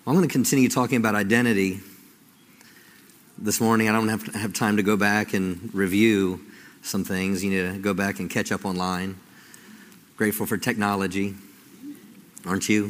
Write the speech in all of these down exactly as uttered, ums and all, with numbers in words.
I'm going to continue talking about identity this morning. I don't have to have time to go back and review some things. You need to go back and catch up online. Grateful for technology, aren't you?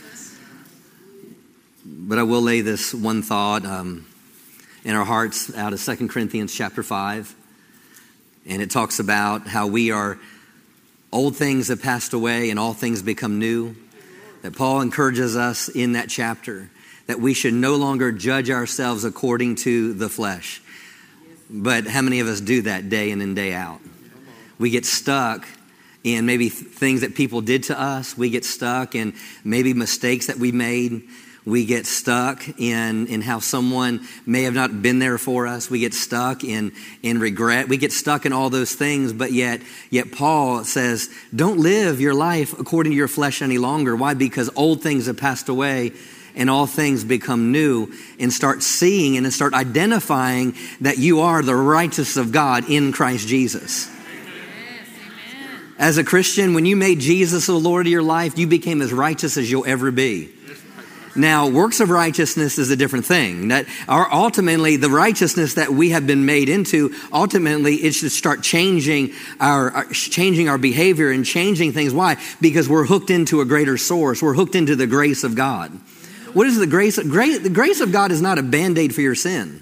But I will lay this one thought um, in our hearts out of Second Corinthians chapter five. And it talks about how we are, old things have passed away and all things become new. That Paul encourages us in that chapter that we should no longer judge ourselves according to the flesh. But how many of us do that day in and day out? We get stuck in maybe things that people did to us. We get stuck in maybe mistakes that we made. We get stuck in, in how someone may have not been there for us. We get stuck in, in regret. We get stuck in all those things, but yet, yet Paul says, don't live your life according to your flesh any longer. Why? Because old things have passed away and all things become new, and start seeing and start identifying that you are the righteousness of God in Christ Jesus. As a Christian, when you made Jesus the Lord of your life, you became as righteous as you'll ever be. Now, works of righteousness is a different thing. That our ultimately, the righteousness that we have been made into, ultimately, it should start changing our, our changing our behavior and changing things. Why? Because we're hooked into a greater source. We're hooked into the grace of God. What is the grace? Grace the grace of God is not a Band-Aid for your sin.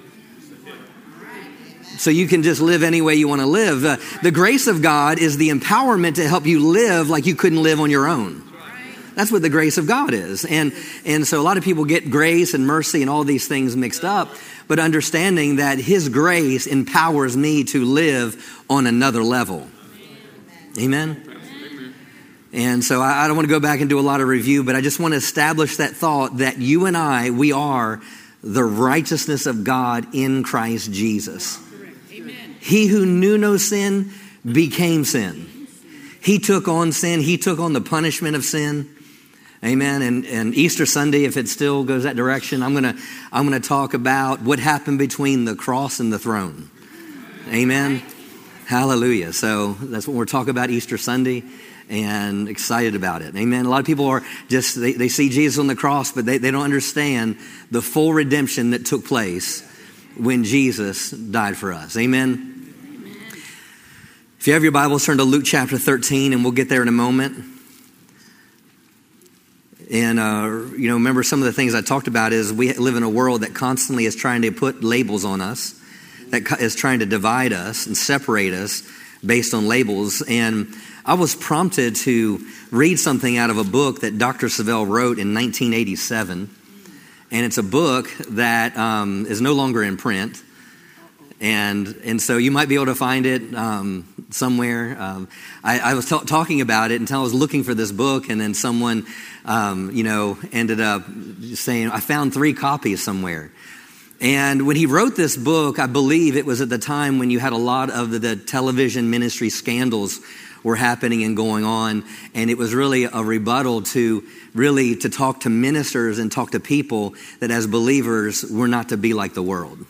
So you can just live any way you want to live. Uh, the grace of God is the empowerment to help you live like you couldn't live on your own. That's what the grace of God is. And and so a lot of people get grace and mercy and all these things mixed up, but understanding that His grace empowers me to live on another level. Amen? And so I, I don't want to go back and do a lot of review, but I just want to establish that thought that you and I, we are the righteousness of God in Christ Jesus. Amen. He who knew no sin became sin. He took on sin. He took on the punishment of sin. Amen. And, and Easter Sunday, if it still goes that direction, I'm gonna I'm gonna talk about what happened between the cross and the throne. Amen. Hallelujah. So that's what we're talking about Easter Sunday, and excited about it. Amen. A lot of people are just they, they see Jesus on the cross, but they, they don't understand the full redemption that took place when Jesus died for us. Amen. Amen. If you have your Bibles, turn to Luke chapter thirteen, and we'll get there in a moment. And, uh, you know, remember some of the things I talked about is we live in a world that constantly is trying to put labels on us, that is trying to divide us and separate us based on labels. And I was prompted to read something out of a book that Doctor Savelle wrote in nineteen eighty-seven. And it's a book that um, is no longer in print. And and so you might be able to find it um, somewhere. Um, I, I was t- talking about it until I was looking for this book, and then someone, um, you know, ended up saying, I found three copies somewhere. And when he wrote this book, I believe it was at the time when you had a lot of the, the television ministry scandals were happening and going on. And it was really a rebuttal to really to talk to ministers and talk to people that as believers, we're not to be like the world.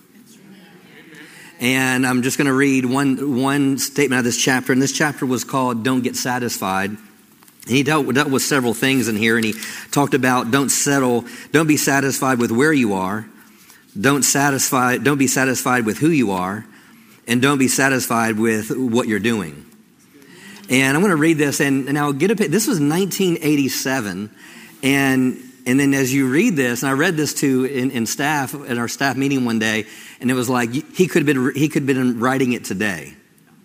And I'm just going to read one one statement out of this chapter. And this chapter was called Don't Get Satisfied. And he dealt, dealt with several things in here. And he talked about don't settle, don't be satisfied with where you are. Don't satisfy, don't be satisfied with who you are. And don't be satisfied with what you're doing. And I'm going to read this. And, and I'll get a this was nineteen eighty-seven. And And then as you read this, and I read this to in, in staff at our staff meeting one day, and it was like he could have been he could have been writing it today.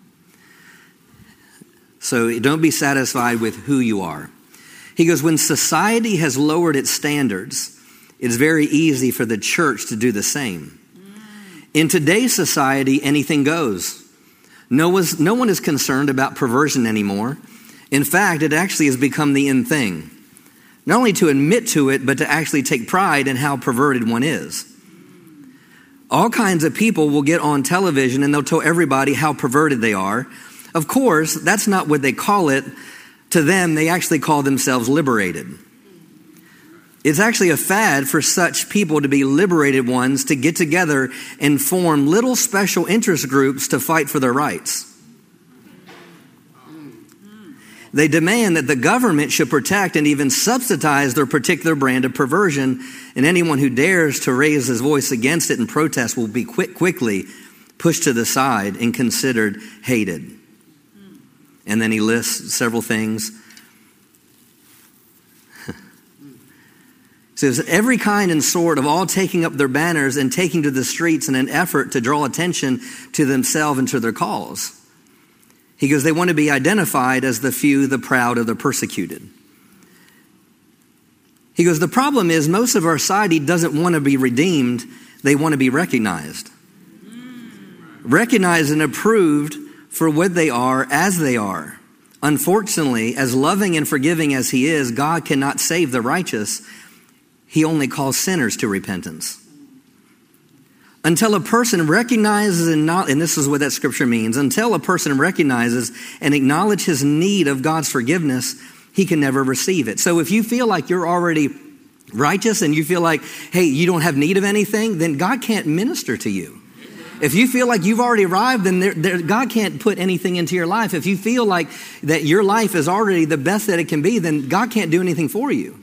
So don't be satisfied with who you are. He goes, when society has lowered its standards, it's very easy for the church to do the same. In today's society, anything goes. No one's, no one is concerned about perversion anymore. In fact, it actually has become the in thing. Not only to admit to it, but to actually take pride in how perverted one is. All kinds of people will get on television and they'll tell everybody how perverted they are. Of course, that's not what they call it. To them, they actually call themselves liberated. It's actually a fad for such people to be liberated ones to get together and form little special interest groups to fight for their rights. They demand that the government should protect and even subsidize their particular brand of perversion, and anyone who dares to raise his voice against it in protest will be quick, quickly pushed to the side and considered hated. And then he lists several things. It says, every kind and sort of all taking up their banners and taking to the streets in an effort to draw attention to themselves and to their cause. He goes, they want to be identified as the few, the proud, or the persecuted. He goes, the problem is most of our society doesn't want to be redeemed. They want to be recognized. Recognized and approved for what they are as they are. Unfortunately, as loving and forgiving as he is, God cannot save the righteous. He only calls sinners to repentance. Until a person recognizes and not, and this is what that scripture means, until a person recognizes and acknowledges his need of God's forgiveness, he can never receive it. So if you feel like you're already righteous and you feel like, hey, you don't have need of anything, then God can't minister to you. If you feel like you've already arrived, then there, there, God can't put anything into your life. If you feel like that your life is already the best that it can be, then God can't do anything for you.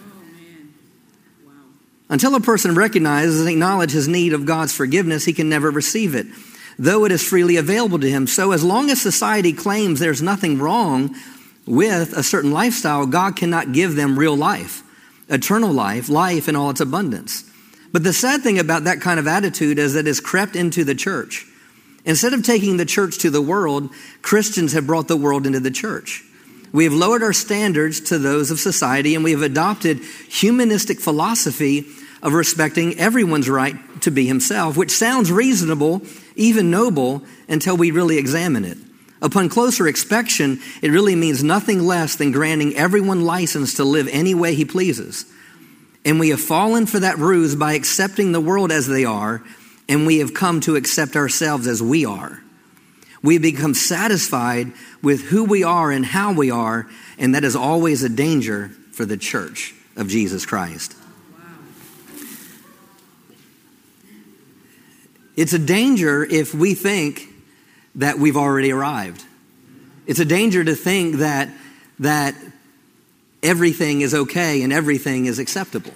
Until a person recognizes and acknowledges his need of God's forgiveness, he can never receive it, though it is freely available to him. So as long as society claims there's nothing wrong with a certain lifestyle, God cannot give them real life, eternal life, life in all its abundance. But the sad thing about that kind of attitude is that it's crept into the church. Instead of taking the church to the world, Christians have brought the world into the church. We have lowered our standards to those of society, and we have adopted humanistic philosophy of respecting everyone's right to be himself, which sounds reasonable, even noble, until we really examine it. Upon closer inspection, it really means nothing less than granting everyone license to live any way he pleases. And we have fallen for that ruse by accepting the world as they are, and we have come to accept ourselves as we are. We have become satisfied with who we are and how we are, and that is always a danger for the church of Jesus Christ. It's a danger if we think that we've already arrived. It's a danger to think that that everything is okay and everything is acceptable.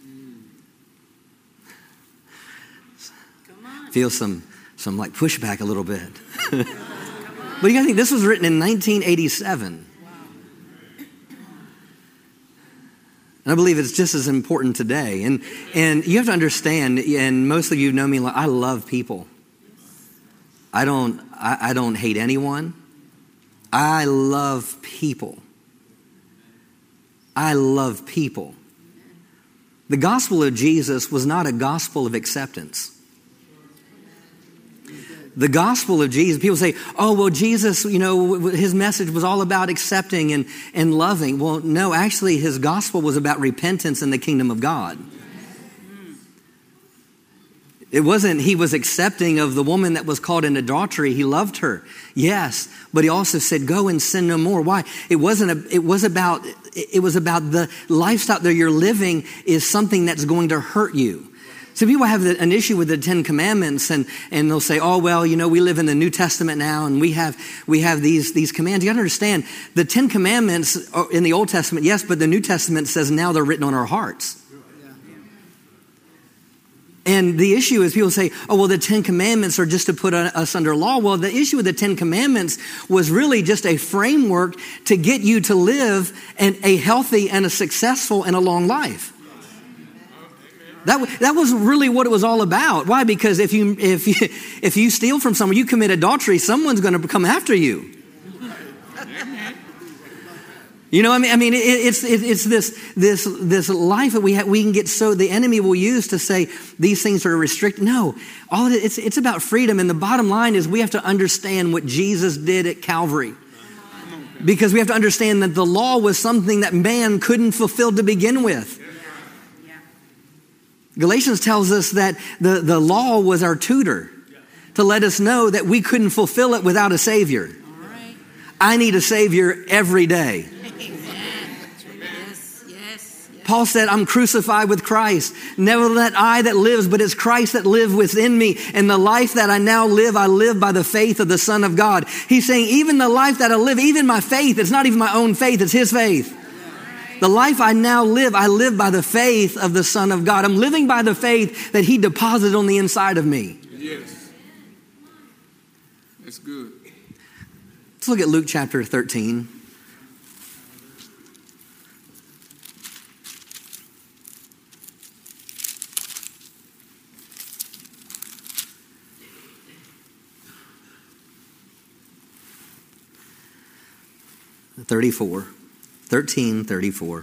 Feel some some like pushback a little bit. But you gotta think, this was written in nineteen eighty-seven. And I believe it's just as important today. And and you have to understand, and most of you know me, I love people. I don't I, I don't hate anyone. I love people. I love people. The gospel of Jesus was not a gospel of acceptance. The gospel of Jesus, people say, oh, well, Jesus, you know, his message was all about accepting and, and loving. Well, no, actually, his gospel was about repentance in the kingdom of God. It wasn't he was accepting of the woman that was caught in adultery. He loved her. Yes, but he also said, go and sin no more. Why? It wasn't a, it was about it was about the lifestyle that you're living is something that's going to hurt you. So people have an issue with the Ten Commandments, and, and they'll say, oh, well, you know, we live in the New Testament now, and we have we have these, these commands. You got to understand, the Ten Commandments are in the Old Testament, yes, but the New Testament says now they're written on our hearts. And the issue is people say, oh, well, the Ten Commandments are just to put us under law. Well, the issue with the Ten Commandments was really just a framework to get you to live an, a healthy and a successful and a long life. That, that was really what it was all about. Why? Because if you if you, if you steal from someone, you commit adultery, someone's going to come after you. You know, I mean, I mean, it, it's it, it's this this this life that we have, we can get so the enemy will use to say these things are restricted. No, all it, it's it's about freedom, and the bottom line is we have to understand what Jesus did at Calvary, because we have to understand that the law was something that man couldn't fulfill to begin with. Galatians tells us that the, the law was our tutor to let us know that we couldn't fulfill it without a Savior. Right. I need a Savior every day. Yes, yes, yes. Paul said, I'm crucified with Christ. Never that I that lives, but it's Christ that lives within me. And the life that I now live, I live by the faith of the Son of God. He's saying, even the life that I live, even my faith, it's not even my own faith, it's his faith. The life I now live, I live by the faith of the Son of God. I'm living by the faith that he deposited on the inside of me. Yes. That's good. Let's look at Luke chapter thirteen. thirty-four. thirteen thirty-four.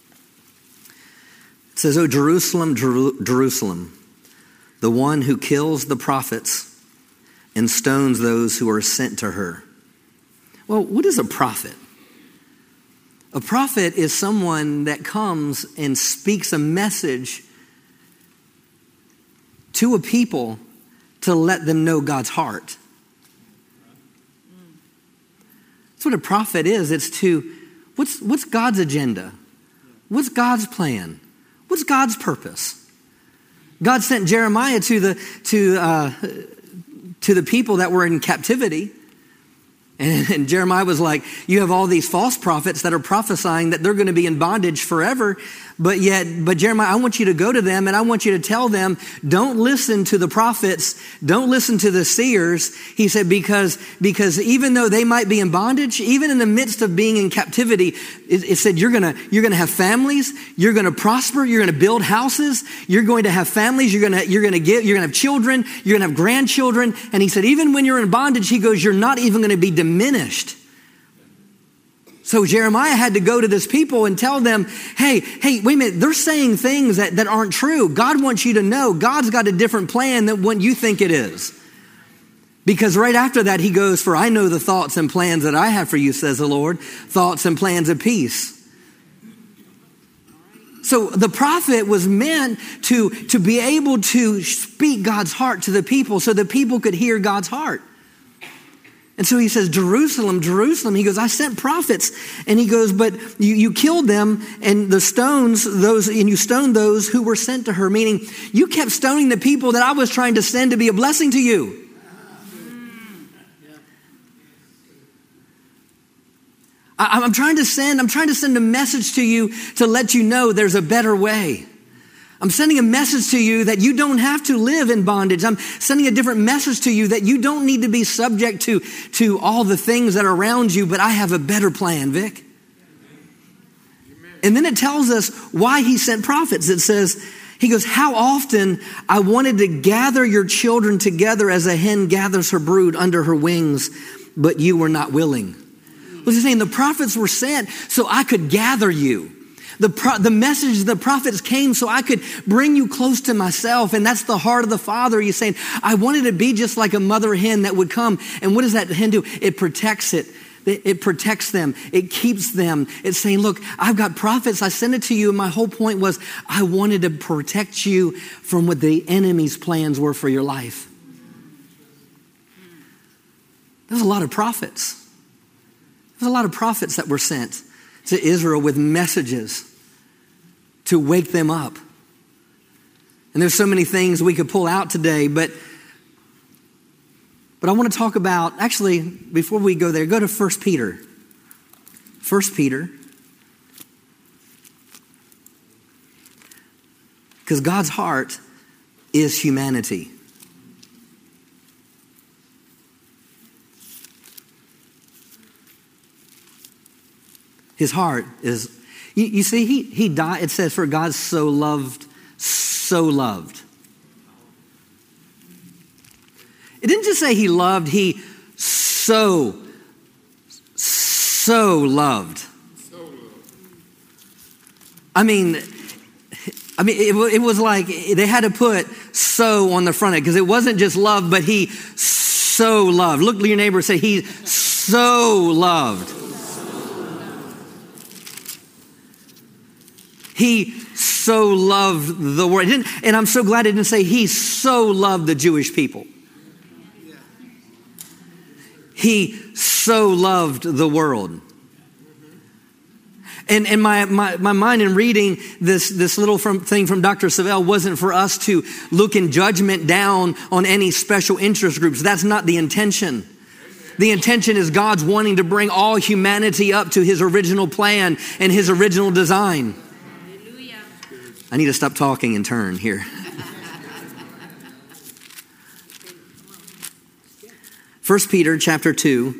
It says, "O Jerusalem, Jeru- Jerusalem, the one who kills the prophets and stones those who are sent to her." Well, what is a prophet? A prophet is someone that comes and speaks a message to a people to let them know God's heart. That's what a prophet is. It's to, what's, what's God's agenda? What's God's plan? What's God's purpose? God sent Jeremiah to the, to, uh, to the people that were in captivity. And, and Jeremiah was like, you have all these false prophets that are prophesying that they're going to be in bondage forever. But yet, but Jeremiah, I want you to go to them and I want you to tell them, don't listen to the prophets. Don't listen to the seers. He said, because, because even though they might be in bondage, even in the midst of being in captivity, it, it said, you're going to, you're going to have families. You're going to prosper. You're going to build houses. You're going to have families. You're going to, you're going to get, you're going to have children. You're going to have grandchildren. And he said, even when you're in bondage, he goes, you're not even going to be diminished. So Jeremiah had to go to this people and tell them, hey, hey, wait a minute, they're saying things that, that aren't true. God wants you to know God's got a different plan than what you think it is. Because right after that, he goes, for I know the thoughts and plans that I have for you, says the Lord, thoughts and plans of peace. So the prophet was meant to, to be able to speak God's heart to the people so the people could hear God's heart. And so he says, Jerusalem, Jerusalem. He goes, I sent prophets. And he goes, but you, you killed them and the stones, those, and you stoned those who were sent to her. Meaning you kept stoning the people that I was trying to send to be a blessing to you. I, I'm trying to send, I'm trying to send a message to you to let you know there's a better way. I'm sending a message to you that you don't have to live in bondage. I'm sending a different message to you that you don't need to be subject to, to all the things that are around you, but I have a better plan, Vic. And then it tells us why he sent prophets. It says, he goes, how often I wanted to gather your children together as a hen gathers her brood under her wings, but you were not willing. What's he saying? The prophets were sent so I could gather you. The, pro- the message, the prophets came so I could bring you close to myself. And that's the heart of the Father. He's saying, I wanted to be just like a mother hen that would come. And what does that hen do? It protects it. It protects them. It keeps them. It's saying, look, I've got prophets. I sent it to you. And my whole point was I wanted to protect you from what the enemy's plans were for your life. There's a lot of prophets. There's a lot of prophets that were sent to Israel with messages to wake them up. And there's so many things we could pull out today, but but I want to talk about, actually, before we go there, go to First Peter. First Peter. Because God's heart is humanity. His heart is, you, you see, he, he died. It says, for God so loved, so loved. It didn't just say he loved, he so, so loved. I mean, I mean, it, it was like they had to put so on the front of it because it wasn't just love, but he so loved. Look at your neighbor and say, he so loved. He so loved the world. And I'm so glad it didn't say he so loved the Jewish people. He so loved the world. And, and my, my, my mind in reading this, this little from, thing from Doctor Savelle wasn't for us to look in judgment down on any special interest groups. That's not the intention. The intention is God's wanting to bring all humanity up to his original plan and his original design. Hallelujah. I need to stop talking and turn here. First Peter chapter two.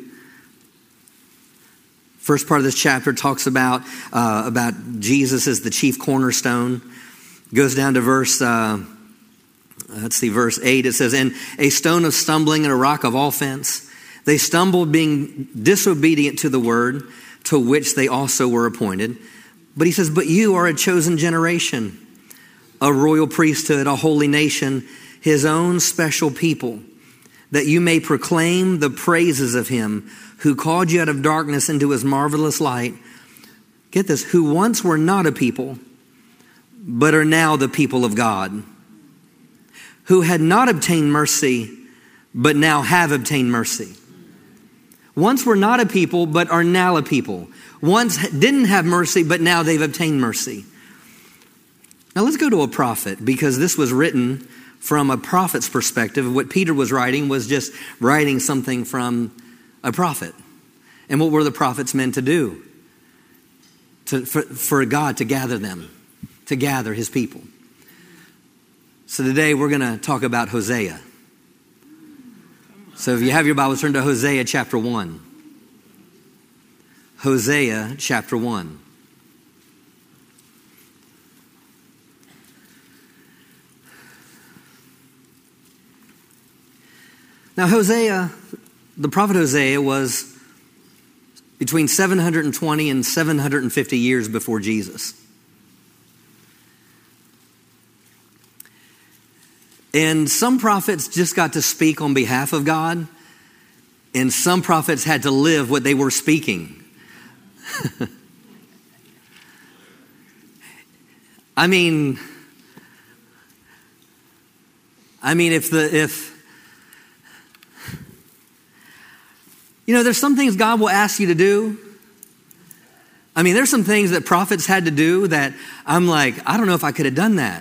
First part of this chapter talks about uh, about Jesus as the chief cornerstone. Goes down to verse, uh, let's see, verse eight. It says, "And a stone of stumbling and a rock of offense. They stumbled being disobedient to the word, to which they also were appointed." But he says, "But you are a chosen generation, a royal priesthood, a holy nation, his own special people, that you may proclaim the praises of him who called you out of darkness into his marvelous light." Get this, "who once were not a people, but are now the people of God, who had not obtained mercy, but now have obtained mercy." Once were not a people, but are now a people. Once didn't have mercy, but now they've obtained mercy. Now let's go to a prophet, because this was written from a prophet's perspective. What Peter was writing was just writing something from a prophet. And what were the prophets meant to do? To, for, for God to gather them, to gather his people. So today we're going to talk about Hosea. So if you have your Bible, turn to Hosea chapter one. Hosea chapter one. Now Hosea, the prophet Hosea, was between seven hundred twenty and seven hundred fifty years before Jesus. And some prophets just got to speak on behalf of God, and some prophets had to live what they were speaking. I mean, I mean, if the if you know, there's some things God will ask you to do. I mean, there's some things that prophets had to do that I'm like, I don't know if I could have done that.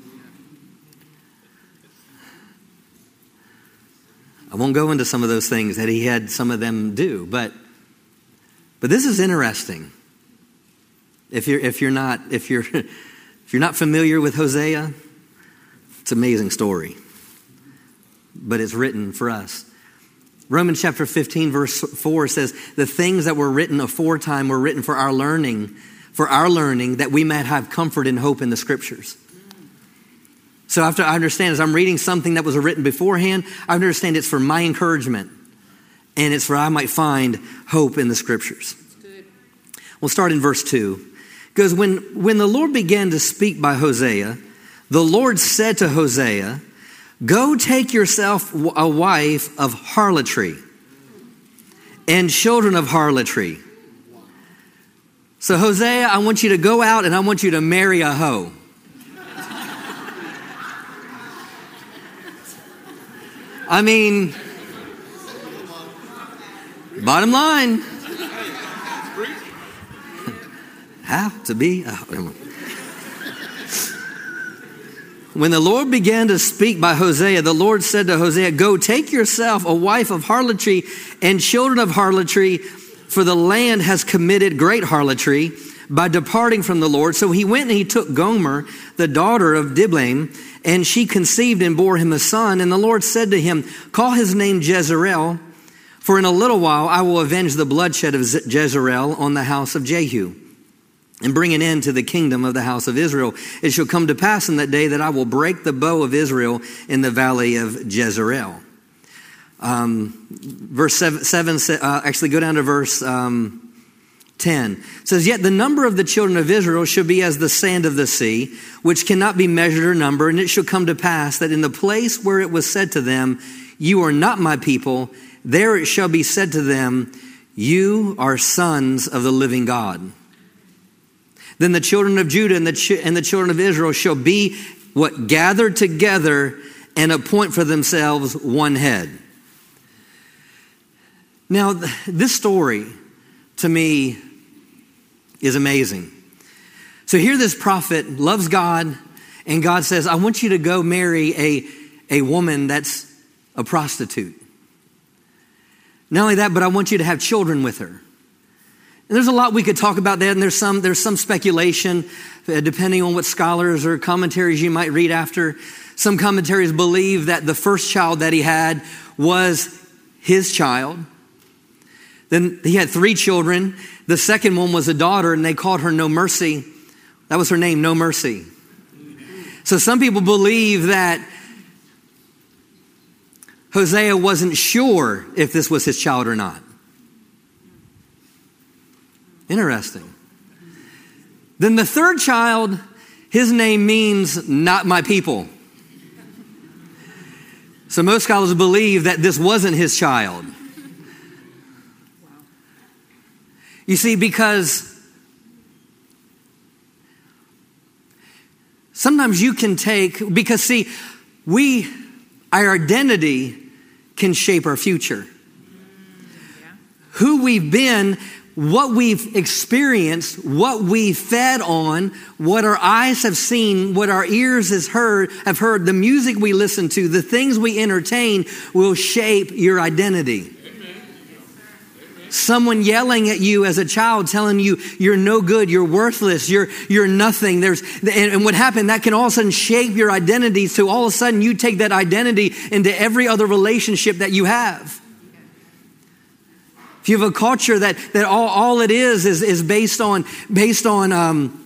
I won't go into some of those things that he had some of them do, but but this is interesting. If you're if you're not if you're if you're not familiar with Hosea, it's an amazing story. But it's written for us. Romans chapter fifteen verse four says, "The things that were written aforetime were written for our learning, for our learning, that we might have comfort and hope in the scriptures." So I have to understand, as I'm reading something that was written beforehand, I understand it's for my encouragement. And it's for I might find hope in the scriptures. Good. We'll start in verse two. It goes, when, when the Lord began to speak by Hosea, the Lord said to Hosea, "Go take yourself a wife of harlotry and children of harlotry." So Hosea, I want you to go out and I want you to marry a hoe. I mean, bottom line, have to be. Oh, when the Lord began to speak by Hosea, the Lord said to Hosea, "Go take yourself a wife of harlotry and children of harlotry, for the land has committed great harlotry by departing from the Lord." So he went and he took Gomer, the daughter of Diblaim, and she conceived and bore him a son. And the Lord said to him, "Call his name Jezreel, for in a little while I will avenge the bloodshed of Jezreel on the house of Jehu, and bring an end to the kingdom of the house of Israel. It shall come to pass in that day that I will break the bow of Israel in the valley of Jezreel." Um, verse seven, seven uh, actually go down to verse um, ten. It says, "Yet the number of the children of Israel shall be as the sand of the sea, which cannot be measured or numbered. And it shall come to pass that in the place where it was said to them, 'You are not my people,' there it shall be said to them, 'You are sons of the living God.' Then the children of Judah and the, ch- and the children of Israel shall be what gathered together and appoint for themselves one head." Now, th- this story, to me, is amazing. So here this prophet loves God, and God says, I want you to go marry a, a woman that's a prostitute. Not only that, but I want you to have children with her. And there's a lot we could talk about that, and there's some there's some speculation, uh, depending on what scholars or commentaries you might read after. Some commentaries believe that the first child that he had was his child. Then he had three children. The second one was a daughter, and they called her No Mercy. That was her name, No Mercy. So some people believe that Hosea wasn't sure if this was his child or not. Interesting. Then the third child, his name means not my people. So most scholars believe that this wasn't his child. You see, because sometimes you can take, because see, we, our identity can shape our future. Who we've been, what we've experienced, what we fed on, what our eyes have seen, what our ears has heard, have heard, the music we listen to, the things we entertain will shape your identity. Someone yelling at you as a child, telling you you're no good, you're worthless, you're you're nothing. There's and, and what happened, that can all of a sudden shape your identity. So all of a sudden you take that identity into every other relationship that you have. If you have a culture that that all, all it is is is based on based on um,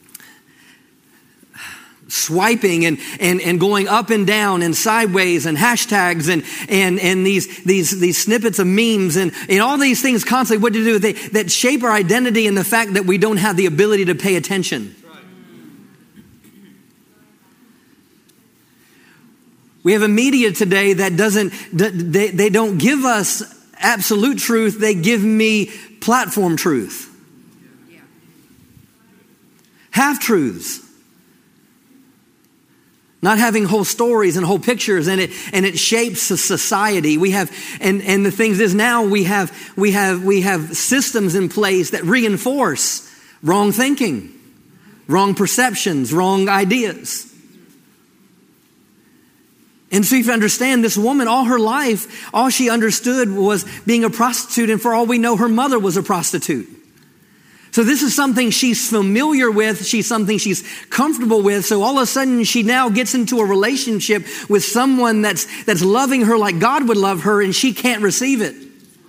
swiping and, and, and going up and down and sideways and hashtags and, and, and these, these, these snippets of memes and, and all these things constantly, what to do, they, that shape our identity and the fact that we don't have the ability to pay attention. We have a media today that doesn't, they, they don't give us absolute truth, they give me platform truth. Half-truths. Not having whole stories and whole pictures, and it and it shapes a society. We have and, and the things is now we have we have we have systems in place that reinforce wrong thinking, wrong perceptions, wrong ideas. And so you have to understand, this woman, all her life, all she understood was being a prostitute, and for all we know, her mother was a prostitute. So this is something she's familiar with. She's something she's comfortable with. So all of a sudden she now gets into a relationship with someone that's, that's loving her like God would love her, and she can't receive it.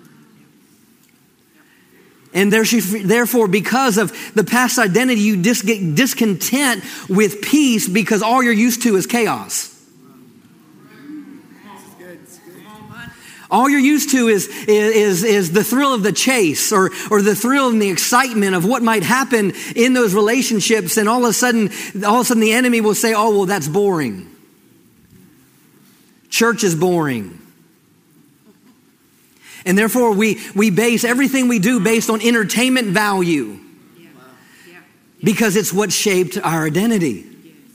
And there she, therefore, because of the past identity, you dis, get discontent with peace because all you're used to is chaos. All you're used to is, is, is the thrill of the chase or, or the thrill and the excitement of what might happen in those relationships. And all of a sudden, all of a sudden the enemy will say, oh, well, that's boring. Church is boring. And therefore we, we base everything we do based on entertainment value because it's what shaped our identity.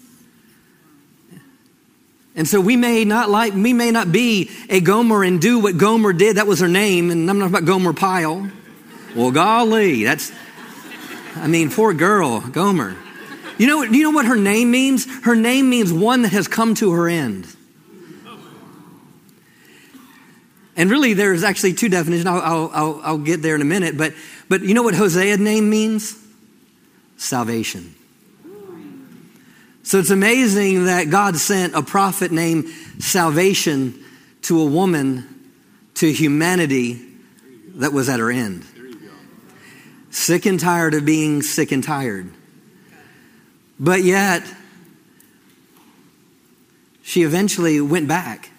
And so we may not like, we may not be a Gomer and do what Gomer did. That was her name. And I'm not about Gomer Pyle. Well, golly, that's, I mean, poor girl, Gomer. You know, you know what her name means? Her name means one that has come to her end. And really, there's actually two definitions. I'll, I'll, I'll, I'll get there in a minute. But, but you know what Hosea's name means? Salvation. So it's amazing that God sent a prophet named Salvation to a woman, to humanity that was at her end. Sick and tired of being sick and tired. But yet, she eventually went back.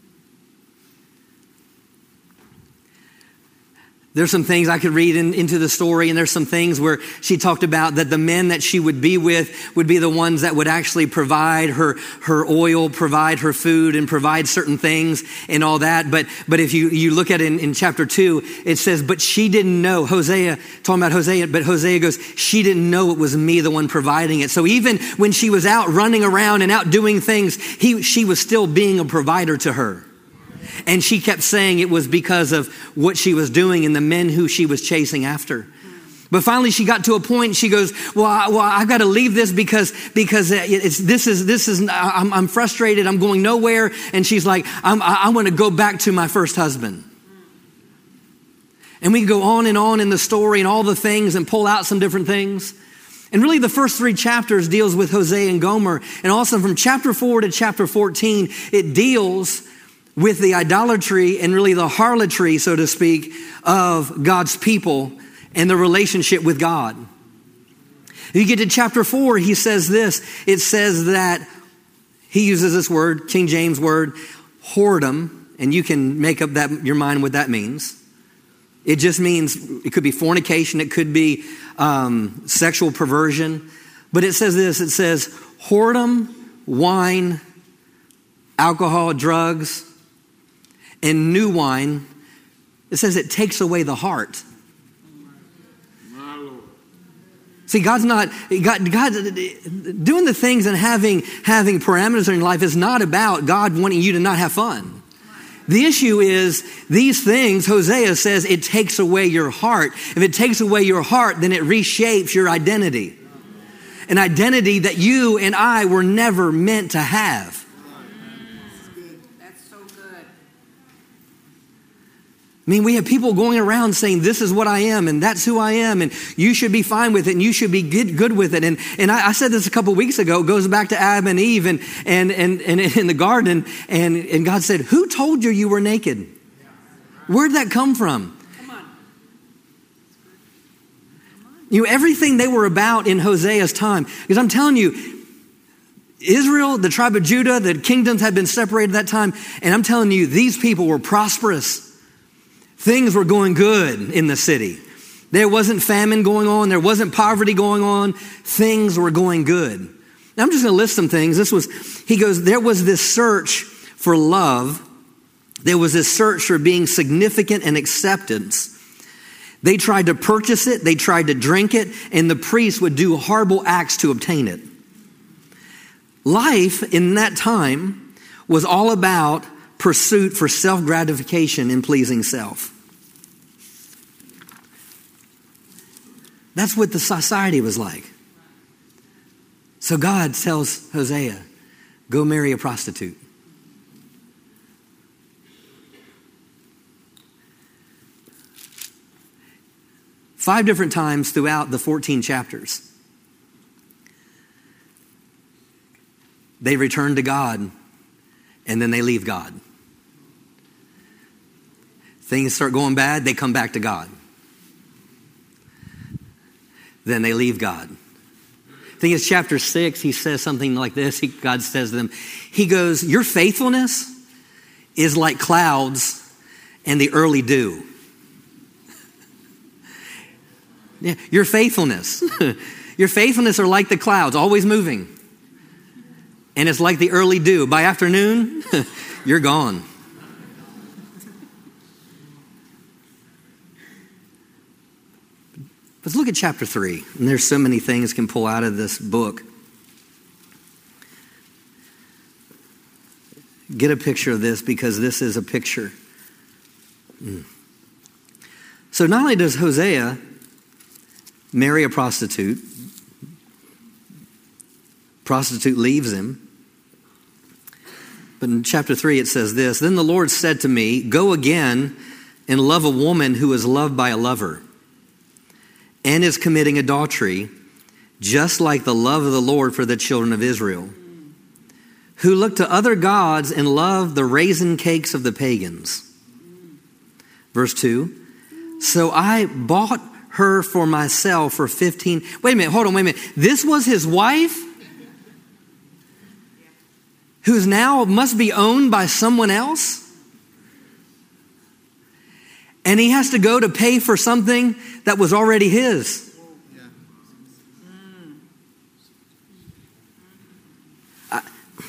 There's some things I could read in, into the story, and there's some things where she talked about that the men that she would be with would be the ones that would actually provide her, her oil, provide her food, and provide certain things and all that. But, but if you, you look at it in, in chapter two, it says, but she didn't know, Hosea, talking about Hosea, but Hosea goes, she didn't know it was me, the one providing it. So even when she was out running around and out doing things, he, she was still being a provider to her. And she kept saying it was because of what she was doing and the men who she was chasing after. But finally, she got to a point. She goes, "Well, I, well, I've got to leave this because because it's this is this is I'm, I'm frustrated. I'm going nowhere." And she's like, I'm, "I, I want to go back to my first husband." And we can go on and on in the story and all the things and pull out some different things. And really, the first three chapters deals with Hosea and Gomer, and also from chapter four to chapter fourteen, it deals with the idolatry and really the harlotry, so to speak, of God's people and the relationship with God. You get to chapter four, he says this. It says that he uses this word, King James word, whoredom, and you can make up that your mind what that means. It just means, it could be fornication, it could be um, sexual perversion. But it says this, it says whoredom, wine, alcohol, drugs, and new wine. It says it takes away the heart. See, God's not, God, God, doing the things and having, having parameters in your life is not about God wanting you to not have fun. The issue is these things, Hosea says, it takes away your heart. If it takes away your heart, then it reshapes your identity. An identity that you and I were never meant to have. I mean, we have people going around saying, this is what I am, and that's who I am, and you should be fine with it, and you should be good, good with it. And and I, I said this a couple of weeks ago. It goes back to Adam and Eve and and and, and in the garden, and, and God said, who told you you were naked? Where'd that come from? Come on. You know, everything they were about in Hosea's time, because I'm telling you, Israel, the tribe of Judah, the kingdoms had been separated at that time, and I'm telling you, these people were prosperous. Things were going good in the city. There wasn't famine going on. There wasn't poverty going on. Things were going good. Now, I'm just going to list some things. This was, he goes, there was this search for love. There was this search for being significant and acceptance. They tried to purchase it. They tried to drink it. And the priests would do horrible acts to obtain it. Life in that time was all about pursuit for self-gratification and pleasing self. That's what the society was like. So God tells Hosea, go marry a prostitute. Five different times throughout the fourteen chapters, they return to God and then they leave God. Things start going bad, they come back to God. Then they leave God. I think it's chapter six, he says something like this. He, God says to them, he goes, your faithfulness is like clouds and the early dew. Yeah, your faithfulness. Your faithfulness are like the clouds, always moving. And it's like the early dew. By afternoon, you're gone. Let's look at chapter three. And there's so many things can pull out of this book. Get a picture of this because this is a picture. Mm. So not only does Hosea marry a prostitute, prostitute leaves him. But in chapter three it says this, then the Lord said to me, go again and love a woman who is loved by a lover and is committing adultery, just like the love of the Lord for the children of Israel, who look to other gods and love the raisin cakes of the pagans. Verse two, so I bought her for myself for fifteen. Wait a minute, hold on, wait a minute. This was his wife? Who's now must be owned by someone else? And he has to go to pay for something that was already his. I,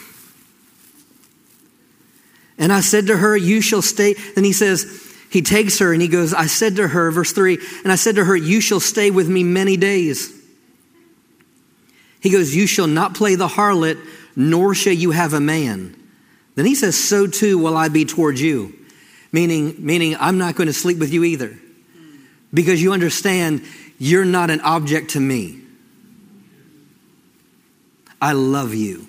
and I said to her, you shall stay. Then he says, he takes her and he goes, I said to her, verse three, and I said to her, you shall stay with me many days. He goes, you shall not play the harlot, nor shall you have a man. Then he says, so too will I be towards you. Meaning, meaning I'm not going to sleep with you either. Because you understand, You're not an object to me. I love you.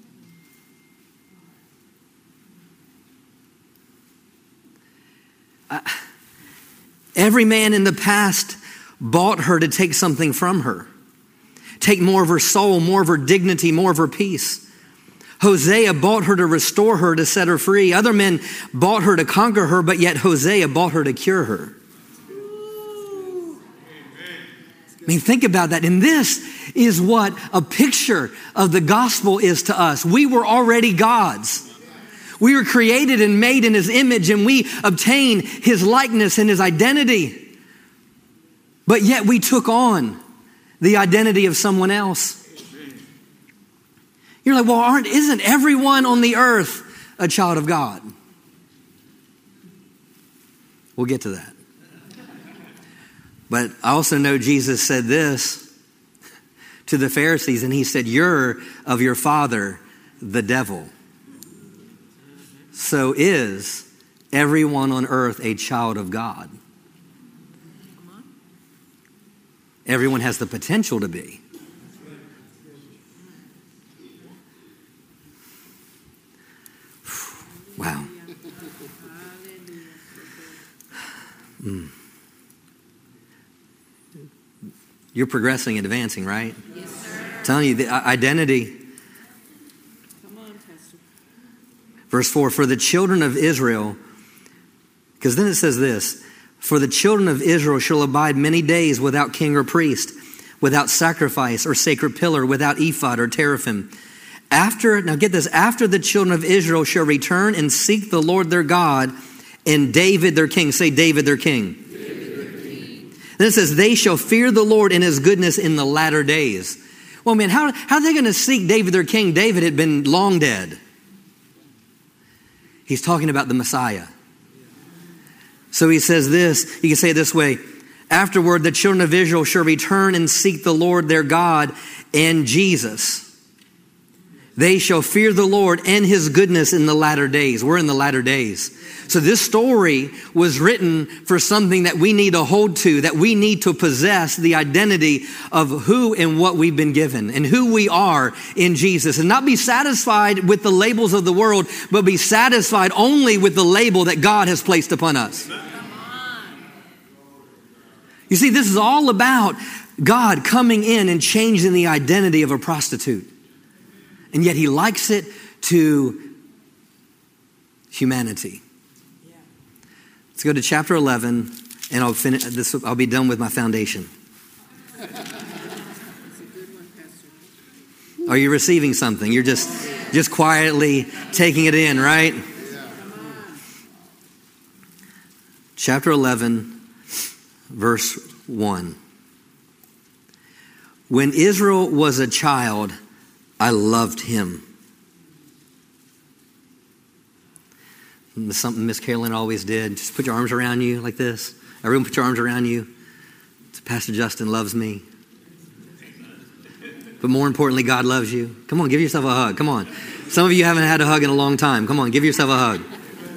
I, every man in the past bought her to take something from her. Take more of her soul, more of her dignity, more of her peace. Hosea bought her to restore her, to set her free. Other men bought her to conquer her, but yet Hosea bought her to cure her. I mean, think about that. And this is what a picture of the gospel is to us. We were already God's. We were created and made in his image, and we obtain his likeness and his identity. But yet we took on the identity of someone else. You're like, well, aren't, isn't everyone on the earth a child of God? We'll get to that. But I also know Jesus said this to the Pharisees, and he said, you're of your father, the devil. So is everyone on earth a child of God? Everyone has the potential to be. Wow. Mm. You're progressing and advancing, right? Yes, sir. I'm telling you, the identity. Come on, Pastor. Verse four, for the children of Israel, because then it says this, for the children of Israel shall abide many days without king or priest, without sacrifice or sacred pillar, without ephod or teraphim. After, now get this, after the children of Israel shall return and seek the Lord their God and David their king. Say David their king. David their king. Then it says, they shall fear the Lord and his goodness in the latter days. Well, man, how, how are they going to seek David their king? David had been long dead. He's talking about the Messiah. So he says this, you can say it this way. Afterward, the children of Israel shall return and seek the Lord their God and Jesus. They shall fear the Lord and his goodness in the latter days. We're in the latter days. So this story was written for something that we need to hold to, that we need to possess the identity of who and what we've been given and who we are in Jesus, and not be satisfied with the labels of the world, but be satisfied only with the label that God has placed upon us. You see, this is all about God coming in and changing the identity of a prostitute. And yet he likes it to humanity. Yeah. Let's go to chapter eleven, and I'll finish this. I'll be done with my foundation. That's a good one, Pastor. Are you receiving something? You're just just quietly taking it in, right? Yeah. Chapter eleven, verse one. When Israel was a child, I loved him. Something Miss Carolyn always did. Just put your arms around you like this. Everyone put your arms around you. Pastor Justin loves me. But more importantly, God loves you. Come on, give yourself a hug. Come on. Some of you haven't had a hug in a long time. Come on, give yourself a hug.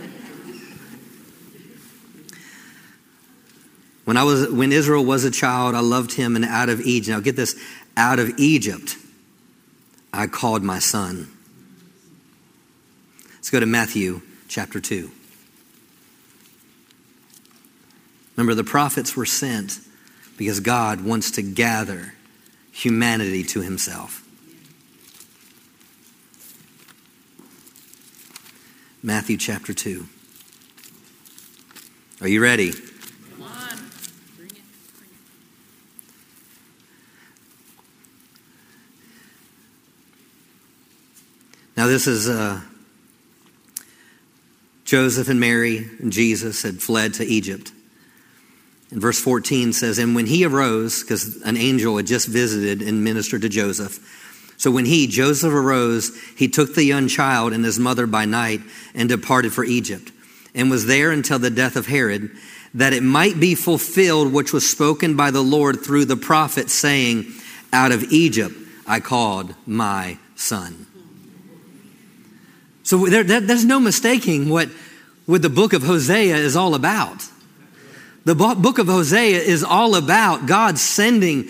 When I was, when Israel was a child, I loved him, and out of Egypt. Now get this, out of Egypt, I called my son. Let's go to Matthew chapter two. Remember, the prophets were sent because God wants to gather humanity to himself. Matthew chapter two. Are you ready? Come on. Bring it. Bring it. Now this is uh, Joseph and Mary and Jesus had fled to Egypt. And verse fourteen says, and when he arose, because an angel had just visited and ministered to Joseph. So when he, Joseph, arose, he took the young child and his mother by night and departed for Egypt, and was there until the death of Herod, that it might be fulfilled which was spoken by the Lord through the prophet, saying, out of Egypt I called my son. So there, there, there's no mistaking what, what the book of Hosea is all about. The book of Hosea is all about God sending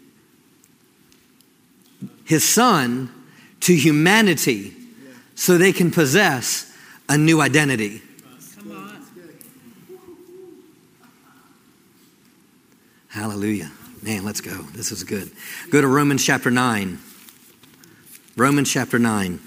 his son to humanity so they can possess a new identity. Come on. Hallelujah. Man, let's go. This is good. Go to Romans chapter nine. Romans chapter nine.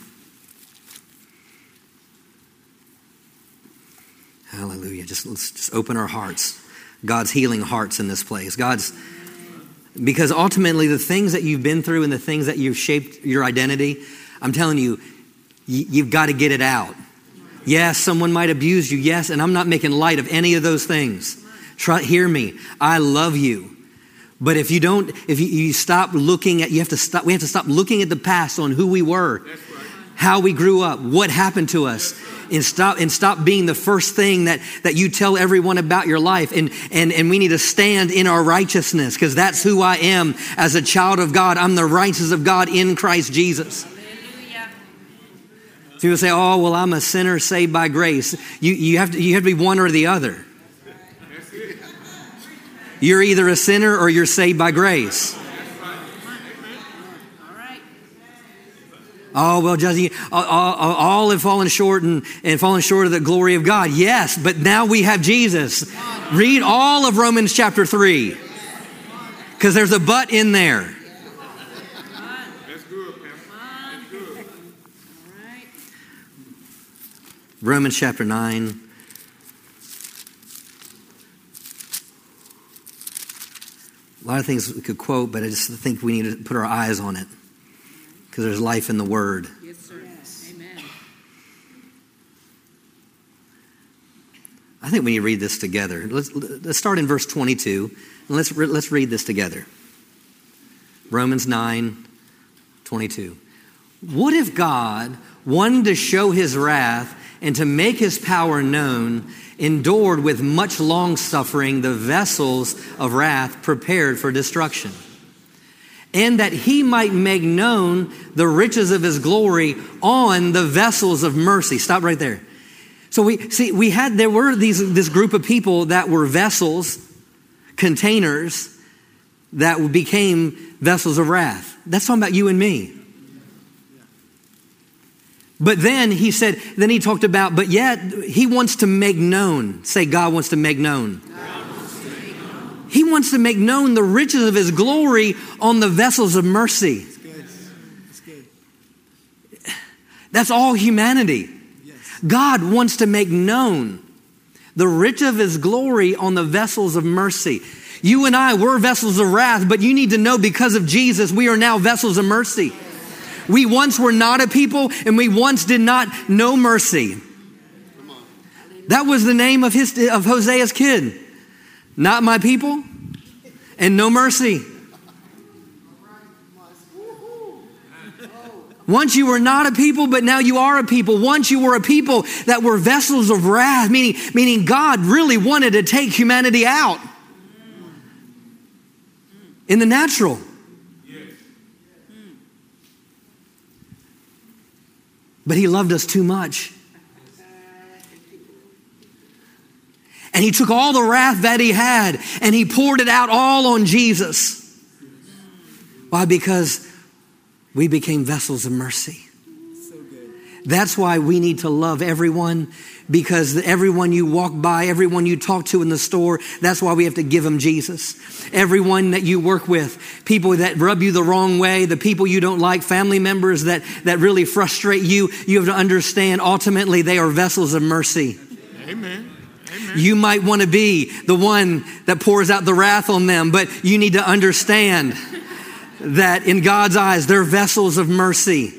Hallelujah. Just let's just open our hearts. God's healing hearts in this place. God's Because ultimately the things that you've been through and the things that you've shaped your identity, I'm telling you, y- you've got to get it out. Yes, someone might abuse you. Yes, and I'm not making light of any of those things. Try, hear me. I love you. But if you don't, if you, you stop looking at, you have to stop, we have to stop looking at the past on who we were, how we grew up, what happened to us. And stop and stop being the first thing that, that you tell everyone about your life. And, and, and we need to stand in our righteousness, because that's who I am as a child of God. I'm the righteousness of God in Christ Jesus. Hallelujah. People say, oh, well, I'm a sinner saved by grace. You, you, have to, you have to be one or the other. You're either a sinner or you're saved by grace. Oh, well, Jesse, all, all, all have fallen short and, and fallen short of the glory of God. Yes, but now we have Jesus. Read all of Romans chapter three, because there's a but in there. That's good, Pastor. Good. All right. Romans chapter nine. A lot of things we could quote, but I just think we need to put our eyes on it, because there's life in the Word. Yes, sir. Yes. Amen. I think we need to read this together. Let's, let's start in verse twenty-two, and let's, let's read this together. Romans nine, twenty-two. What if God, wanting to show his wrath and to make his power known, endured with much long suffering the vessels of wrath prepared for destruction, and that he might make known the riches of his glory on the vessels of mercy? Stop right there. So we see we had there were these this group of people that were vessels, containers that became vessels of wrath. That's talking about you and me. But then he said, then he talked about, but yet he wants to make known. Say, God wants to make known. God wants to make known. He wants to make known the riches of his glory on the vessels of mercy. That's good. That's good. That's all humanity. Yes. God wants to make known the riches of his glory on the vessels of mercy. You and I were vessels of wrath, but you need to know because of Jesus, we are now vessels of mercy. We once were not a people, and we once did not know mercy. That was the name of his of Hosea's kid. Not my people and no mercy. Once you were not a people, but now you are a people. Once you were a people that were vessels of wrath, meaning, meaning God really wanted to take humanity out in the natural. But he loved us too much. And he took all the wrath that he had and he poured it out all on Jesus. Why? Because we became vessels of mercy. So good. That's why we need to love everyone, because everyone you walk by, everyone you talk to in the store, that's why we have to give them Jesus. Everyone that you work with, people that rub you the wrong way, the people you don't like, family members that, that really frustrate you, you have to understand ultimately they are vessels of mercy. Amen. Amen. You might want to be the one that pours out the wrath on them, but you need to understand that in God's eyes, they're vessels of mercy.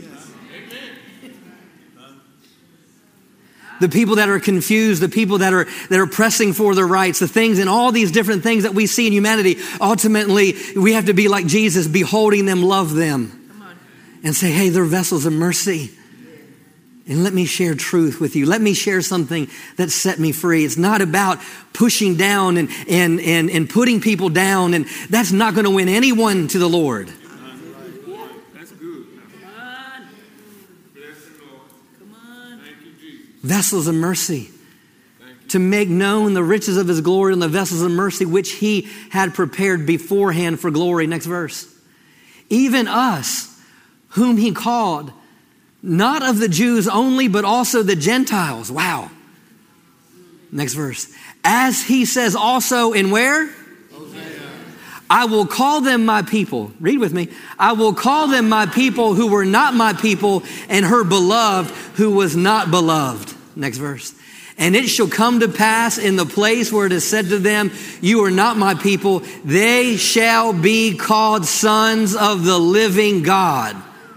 The people that are confused, the people that are that are pressing for their rights, the things and all these different things that we see in humanity, ultimately, we have to be like Jesus, beholding them, love them, and say, hey, they're vessels of mercy. And let me share truth with you. Let me share something that set me free. It's not about pushing down and, and, and, and putting people down, and that's not going to win anyone to the Lord. That's good. Come on. Bless the Lord. Come on. Thank you, Jesus. Vessels of mercy. to make known the riches of his glory in the vessels of mercy, which he had prepared beforehand for glory. Next verse. Even us, whom he called, not of the Jews only, but also the Gentiles. Wow. Next verse. As he says also in where? I will call them my people. Read with me. I will call them my people who were not my people, and her beloved who was not beloved. Next verse. And it shall come to pass in the place where it is said to them, you are not my people, they shall be called sons of the living God.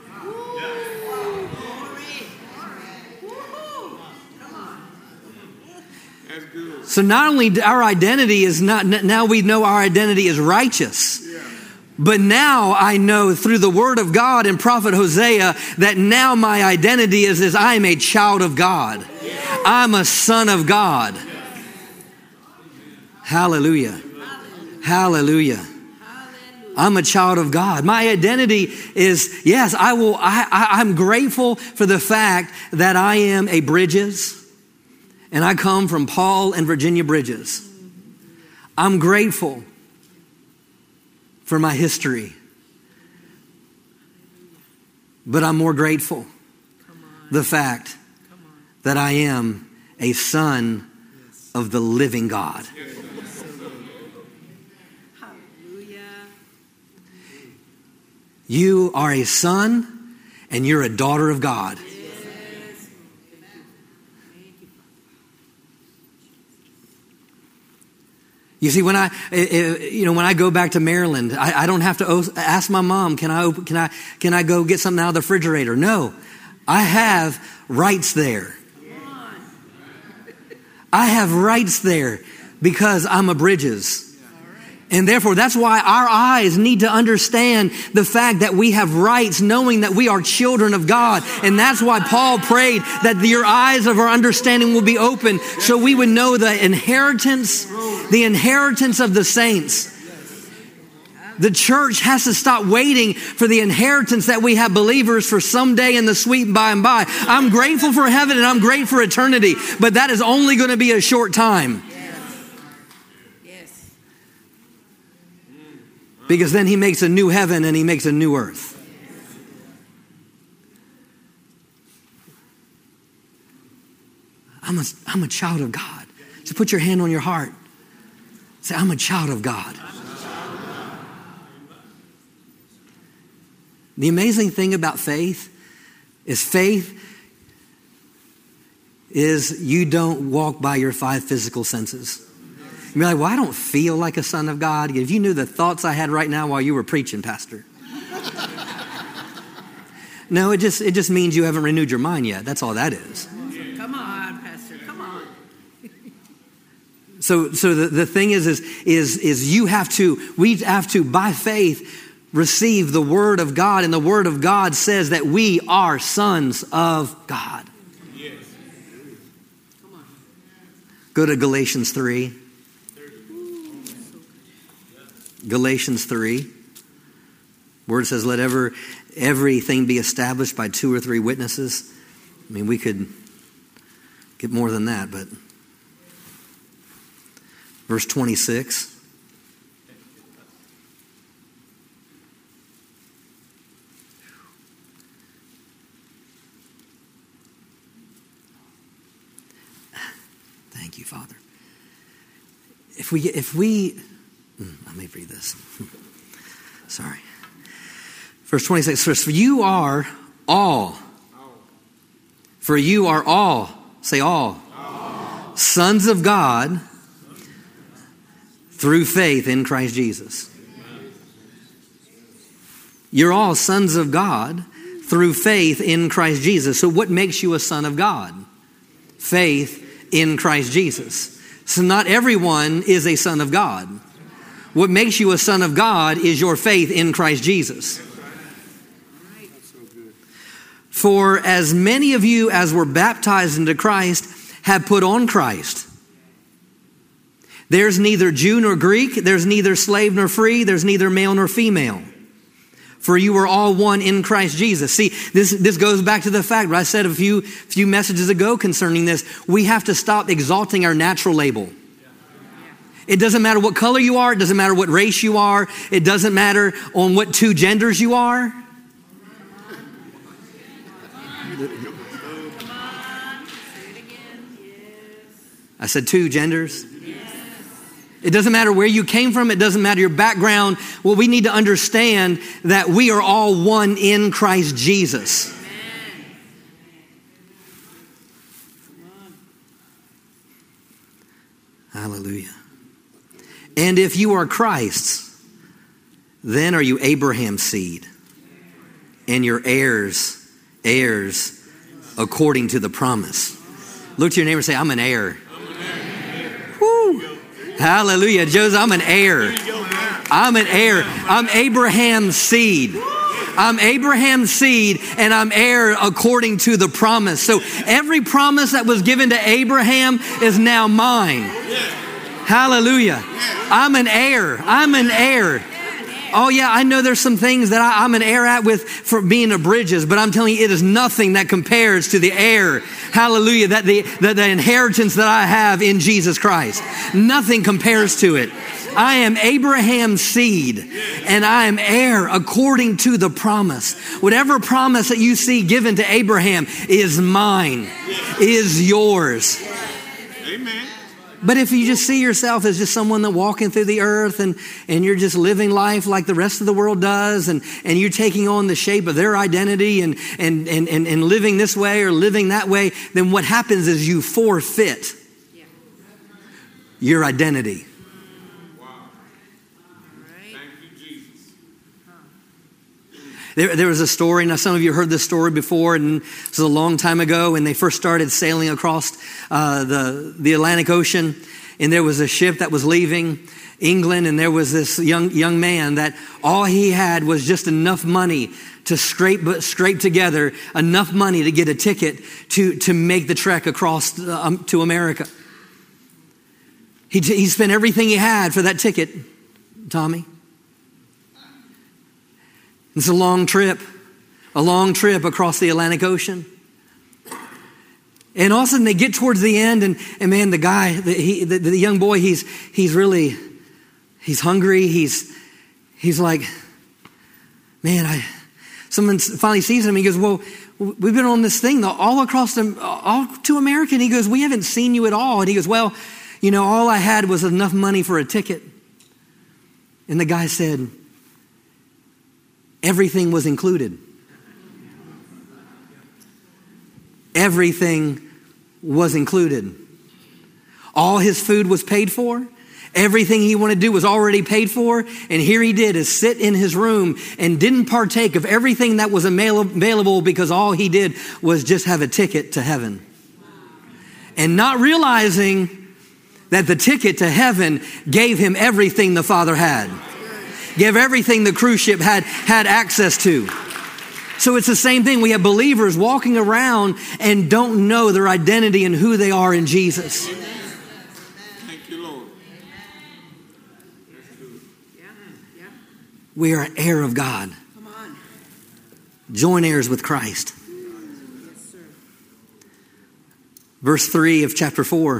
So not only our identity is not, now we know our identity is righteous, but now I know through the word of God and prophet Hosea that now my identity is, is I'm a child of God. I'm a son of God. Hallelujah. Hallelujah. I'm a child of God. My identity is, yes, I will, I, I, I'm grateful for the fact that I am a Bridges. And I come from Paul and Virginia Bridges. I'm grateful for my history. But I'm more grateful the fact that I am a son of the living God. You are a son and you're a daughter of God. You see, when I, you know, when I go back to Maryland, I, I don't have to ask my mom, can I, open, can I, can I go get something out of the refrigerator? No, I have rights there. I have rights there because I'm a Bridges. And therefore, that's why our eyes need to understand the fact that we have rights, knowing that we are children of God. And that's why Paul prayed that your eyes of our understanding will be open so we would know the inheritance, the inheritance of the saints. The church has to stop waiting for the inheritance that we have believers for someday in the sweet by and by. I'm grateful for heaven and I'm grateful for eternity, but that is only going to be a short time. Because then he makes a new heaven and he makes a new earth. I'm a, I'm a child of God. Just put your hand on your heart. Say, I'm a child of God. The amazing thing about faith is faith is you don't walk by your five physical senses. You're like, well, I don't feel like a son of God. If you knew the thoughts I had right now while you were preaching, Pastor. No, it just it just means you haven't renewed your mind yet. That's all that is. Come on, Pastor. Come on. So so the, the thing is, is, is, is you have to, we have to, by faith, receive the word of God. And the word of God says that we are sons of God. Yes. Come on. Go to Galatians three. Galatians three, word says, let ever, everything be established by two or three witnesses. I mean, we could get more than that, but verse twenty-six. Thank you, Father. If we, if we, let me read this. Sorry. Verse twenty-six, for you are all. For you are all. Say all. all. Sons of God through faith in Christ Jesus. You're all sons of God through faith in Christ Jesus. So what makes you a son of God? Faith in Christ Jesus. So not everyone is a son of God. What makes you a son of God is your faith in Christ Jesus. For as many of you as were baptized into Christ have put on Christ. There's neither Jew nor Greek. There's neither slave nor free. There's neither male nor female. For you are all one in Christ Jesus. See, this, this goes back to the fact what I said a few, few messages ago concerning this. We have to stop exalting our natural label. It doesn't matter what color you are. It doesn't matter what race you are. It doesn't matter on what two genders you are. I said two genders. It doesn't matter where you came from. It doesn't matter your background. Well, we need to understand that we are all one in Christ Jesus. Hallelujah. And if you are Christ's, then are you Abraham's seed and your heirs, heirs according to the promise. Look to your neighbor and say, I'm an heir. Woo. Hallelujah. Joseph, I'm an heir. I'm an heir. I'm Abraham's seed. I'm Abraham's seed and I'm heir according to the promise. So every promise that was given to Abraham is now mine. Hallelujah. I'm an heir. I'm an heir. Oh yeah, I know there's some things that I, I'm an heir at with for being a Bridges, but I'm telling you, it is nothing that compares to the heir. Hallelujah, that the, the, the inheritance that I have in Jesus Christ. Nothing compares to it. I am Abraham's seed and I am heir according to the promise. Whatever promise that you see given to Abraham is mine, is yours. Amen. But if you just see yourself as just someone that walking through the earth and, and you're just living life like the rest of the world does and, and you're taking on the shape of their identity and, and, and, and, and living this way or living that way, then what happens is you forfeit your identity. There, there was a story, now some of you heard this story before, and this was a long time ago when they first started sailing across uh, the, the Atlantic Ocean, and there was a ship that was leaving England, and there was this young young man that all he had was just enough money to scrape scrape together enough money to get a ticket to, to make the trek across um, to America. He, he spent everything he had for that ticket, Tommy. It's a long trip, a long trip across the Atlantic Ocean. And all of a sudden they get towards the end and, and man, the guy, the, he, the, the young boy, he's, he's really, he's hungry. He's, he's like, man, I, someone finally sees him. He goes, well, we've been on this thing all across the, all to America. And he goes, we haven't seen you at all. And he goes, well, you know, all I had was enough money for a ticket. And the guy said, everything was included. Everything was included. All his food was paid for. Everything he wanted to do was already paid for. And here he did is sit in his room and didn't partake of everything that was available because all he did was just have a ticket to heaven. And not realizing that the ticket to heaven gave him everything the Father had. Give everything the cruise ship had, had access to. So it's the same thing. We have believers walking around and don't know their identity and who they are in Jesus. Thank you, Lord. We are an heir of God. Come on. Joint heirs with Christ. Yes, sir. Verse three of chapter four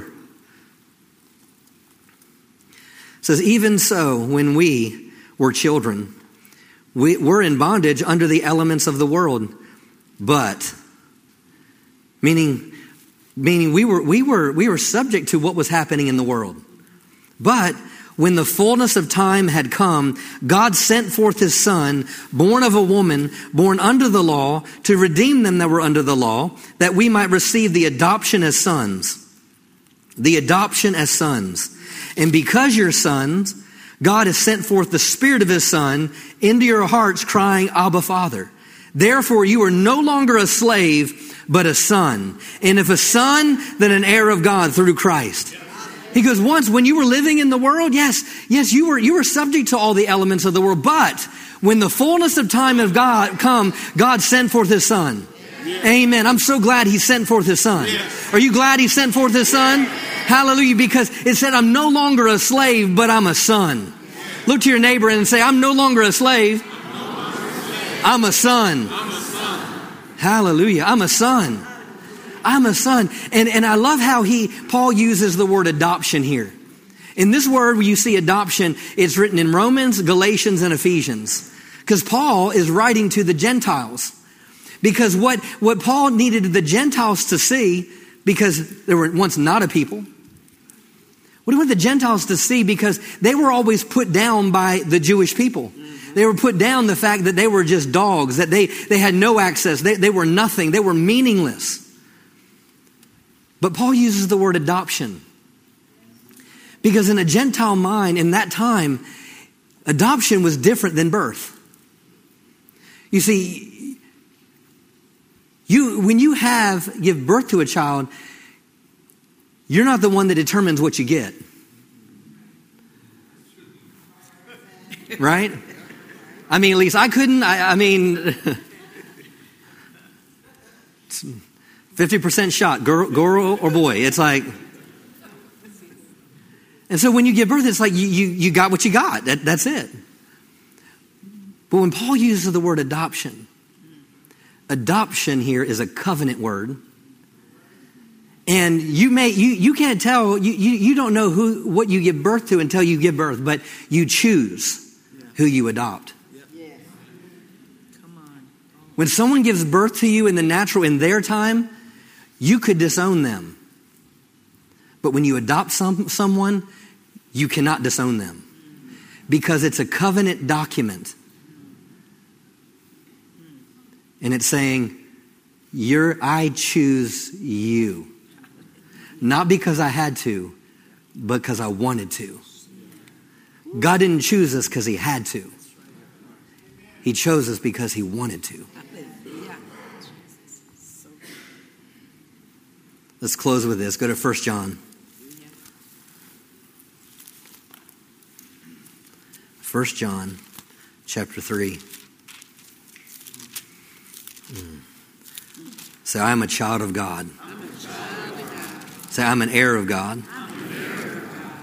says, even so, when we were children, we were in bondage under the elements of the world, but meaning, meaning we were we were we were subject to what was happening in the world. But when the fullness of time had come, God sent forth his Son, born of a woman, born under the law, to redeem them that were under the law, that we might receive the adoption as sons. The adoption as sons. And because you're sons, God has sent forth the Spirit of his Son into your hearts, crying, Abba, Father. Therefore, you are no longer a slave, but a son. And if a son, then an heir of God through Christ. He goes, once when you were living in the world, yes, yes, you were, you were subject to all the elements of the world. But when the fullness of time of God come, God sent forth his Son. Yeah. Amen. I'm so glad he sent forth his Son. Yes. Are you glad he sent forth his Son? Yeah. Hallelujah. Because it said, I'm no longer a slave, but I'm a son. Yeah. Look to your neighbor and say, I'm no longer a slave, I'm a son. I'm a son. Hallelujah. I'm a son. I'm a son. And, and I love how he, Paul uses the word adoption here. In this word, when you see adoption, it's written in Romans, Galatians, and Ephesians. Because Paul is writing to the Gentiles. Because what, what Paul needed the Gentiles to see, because they were once not a people. What do you want the Gentiles to see? Because they were always put down by the Jewish people. They were put down the fact that they were just dogs, that they, they had no access, they, they were nothing, they were meaningless. But Paul uses the word adoption. Because in a Gentile mind, in that time, adoption was different than birth. You see, you when you have give birth to a child, you're not the one that determines what you get. Right? I mean, at least I couldn't. I, I mean, fifty percent shot, girl, girl or boy. It's like... And so when you give birth, it's like you, you, you got what you got. That, that's it. But when Paul uses the word adoption, adoption here is a covenant word. And you may you, you can't tell, you, you, you don't know who what you give birth to until you give birth, but you choose who you adopt. Yes. Come on. When someone gives birth to you in the natural, in their time, you could disown them. But when you adopt some, someone, you cannot disown them. Because it's a covenant document. And it's saying, You're, I choose you. Not because I had to, but because I wanted to. God didn't choose us because he had to. He chose us because he wanted to. Let's close with this. Go to First John. First John chapter three. Mm. Say, I'm a child of God. I'm a child of God. Say, I'm an heir of God. I'm an heir of God.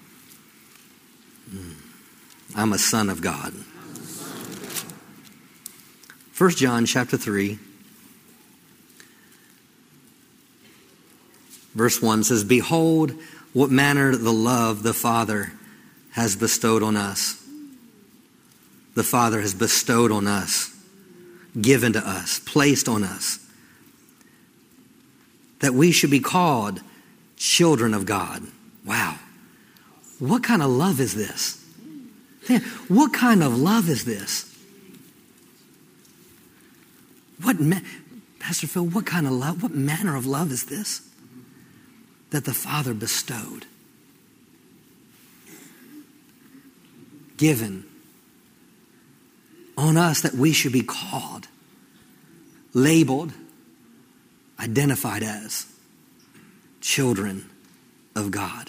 Mm. I'm a son of God. First John chapter three. Verse one says, Behold, what manner the love the Father has bestowed on us. The Father has bestowed on us, given to us, placed on us, that we should be called children of God. Wow. What kind of love is this? What kind of love is this? What, ma- Pastor Phil, what kind of love, what manner of love is this that the Father bestowed, given on us, that we should be called, labeled, identified as children of God.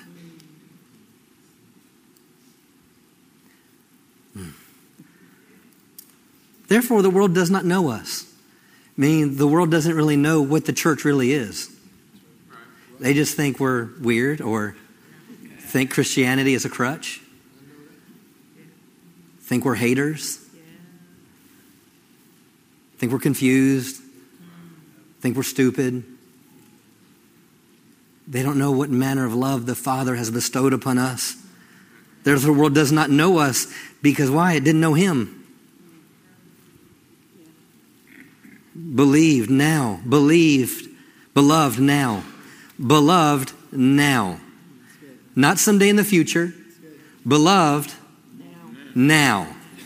Hmm. Therefore, the world does not know us. Meaning the world doesn't really know what the church really is. They just think we're weird or think Christianity is a crutch. Think we're haters. Think we're confused. Think we're stupid. They don't know what manner of love the Father has bestowed upon us. Therefore, the world does not know us because why? It didn't know him. Believed now. Believed. Beloved now. Beloved now. Not someday in the future. Beloved now.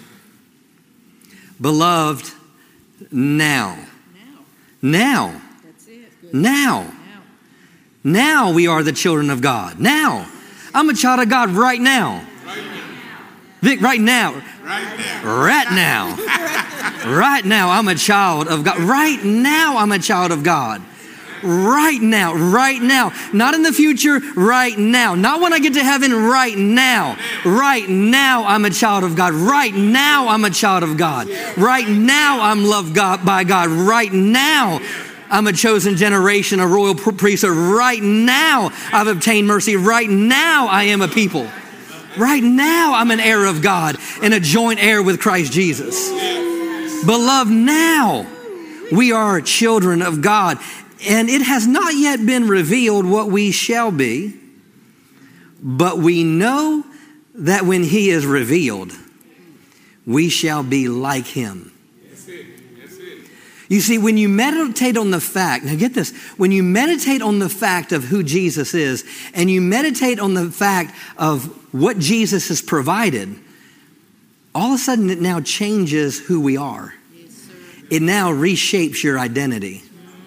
Beloved now. Now. That's it. Good. Now. Now. Now we are the children of God. Now. I'm a child of God right now. Right now. Vic, right now. Right now. Right now. Right now, I'm a child of God. Right now, I'm a child of God. Right now. Right now. Not in the future. Right now. Not when I get to heaven. Right now. Right now, I'm a child of God. Right now, I'm a child of God. Right now, I'm loved God by God. Right now, I'm a chosen generation, a royal priesthood. Right now, I've obtained mercy. Right now, I am a people. Right now, I'm an heir of God and a joint heir with Christ Jesus. Beloved, now we are children of God, and it has not yet been revealed what we shall be, but we know that when he is revealed, we shall be like him. That's it. That's it. You see, when you meditate on the fact, now get this, when you meditate on the fact of who Jesus is, and you meditate on the fact of what Jesus has provided, all of a sudden it now changes who we are. Yes, sir. It now reshapes your identity.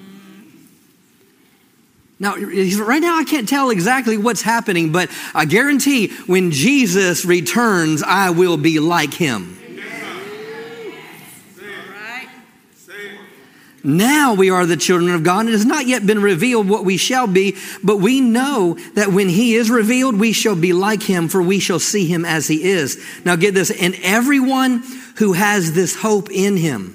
Now, right now I can't tell exactly what's happening, but I guarantee when Jesus returns, I will be like him. Right. Say it. Now we are the children of God. It has not yet been revealed what we shall be, but we know that when he is revealed, we shall be like him, for we shall see him as he is. Now get this, and everyone who has this hope in him.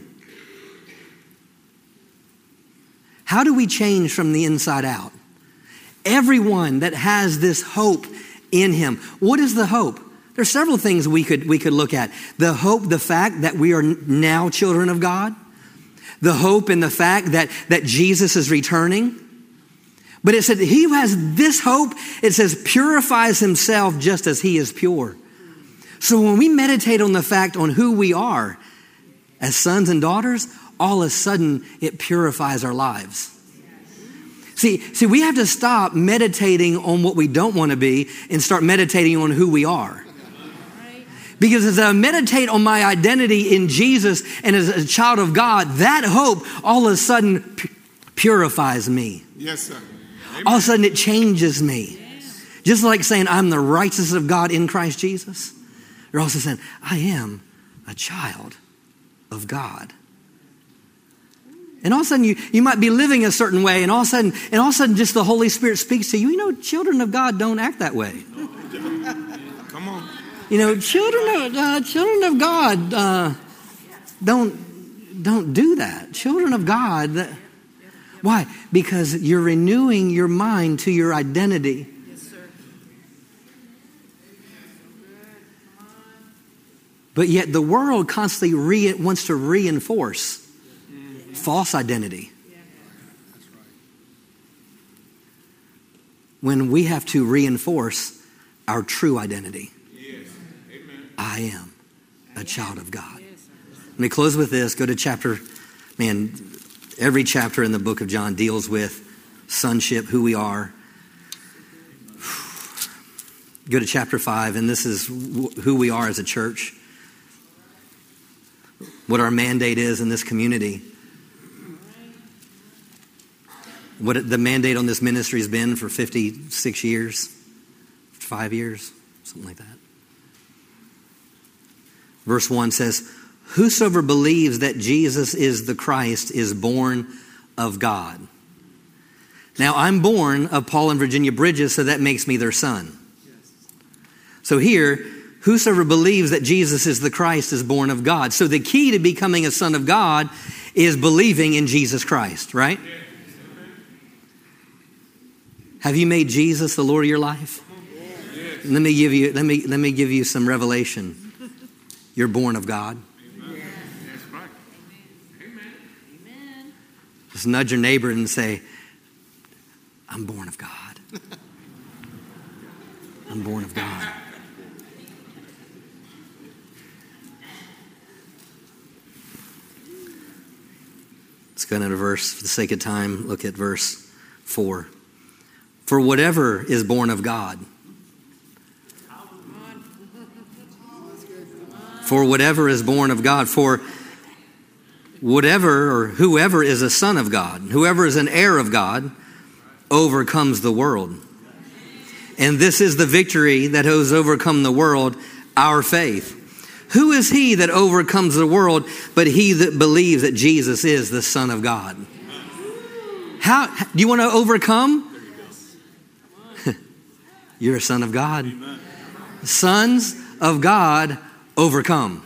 How do we change from the inside out? Everyone that has this hope in him. What is the hope? There's several things we could we could look at. The hope, the fact that we are now children of God. The hope in the fact that, that Jesus is returning. But it said he who has this hope, it says purifies himself just as he is pure. So when we meditate on the fact on who we are as sons and daughters, all of a sudden it purifies our lives. See, see, we have to stop meditating on what we don't want to be and start meditating on who we are. Because as I meditate on my identity in Jesus and as a child of God, that hope all of a sudden pu- purifies me. Yes, sir. Amen. All of a sudden it changes me. Just like saying I'm the righteousness of God in Christ Jesus. You're also saying I am a child of God. And all of a sudden you, you might be living a certain way, and all of a sudden, and all of a sudden just the Holy Spirit speaks to you. You know, children of God don't act that way. Come on. You know, children of uh, children of God uh, don't don't do that. Children of God, that, why? Because you're renewing your mind to your identity. Yes, sir. But yet the world constantly re- wants to reinforce false identity. When we have to reinforce our true identity. Yes. Amen. I am a child of God. Let me close with this. Go to chapter, man, every chapter in the book of John deals with sonship, who we are. Go to chapter five, and this is who we are as a church. What our mandate is in this community. What the mandate on this ministry has been for fifty-six years, five years, something like that. Verse one says, whosoever believes that Jesus is the Christ is born of God. Now, I'm born of Paul and Virginia Bridges, so that makes me their son. So here, whosoever believes that Jesus is the Christ is born of God. So the key to becoming a son of God is believing in Jesus Christ, right? Have you made Jesus the Lord of your life? Yes. Let me give you let me let me give you some revelation. You're born of God. Amen. That's right. Amen. Amen. Just nudge your neighbor and say, I'm born of God. I'm born of God. Let's go into verse, for the sake of time, look at verse four. For whatever is born of God. For whatever is born of God. For whatever or whoever is a son of God, whoever is an heir of God, overcomes the world. And this is the victory that has overcome the world, our faith. Who is he that overcomes the world but he that believes that Jesus is the Son of God? How do you want to overcome? You're a son of God. Amen. Sons of God overcome.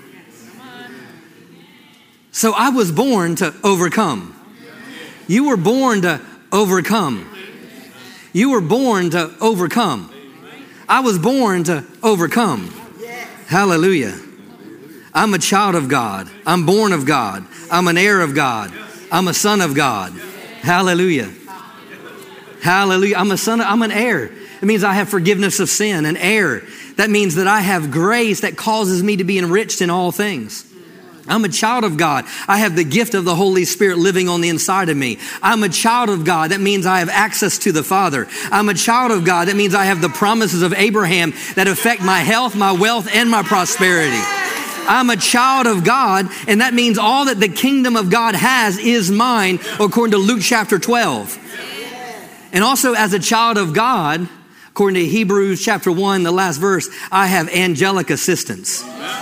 So I was born to overcome. You were born to overcome. You were born to overcome. I was born to overcome. Hallelujah. I'm a child of God. I'm born of God. I'm an heir of God. I'm a son of God. Hallelujah. Hallelujah. I'm a son of, I'm an heir. It means I have forgiveness of sin, an heir. That means that I have grace that causes me to be enriched in all things. I'm a child of God. I have the gift of the Holy Spirit living on the inside of me. I'm a child of God. That means I have access to the Father. I'm a child of God. That means I have the promises of Abraham that affect my health, my wealth, and my prosperity. I'm a child of God, and that means all that the kingdom of God has is mine, according to Luke chapter twelve. And also as a child of God, according to Hebrews chapter one, the last verse, I have angelic assistance.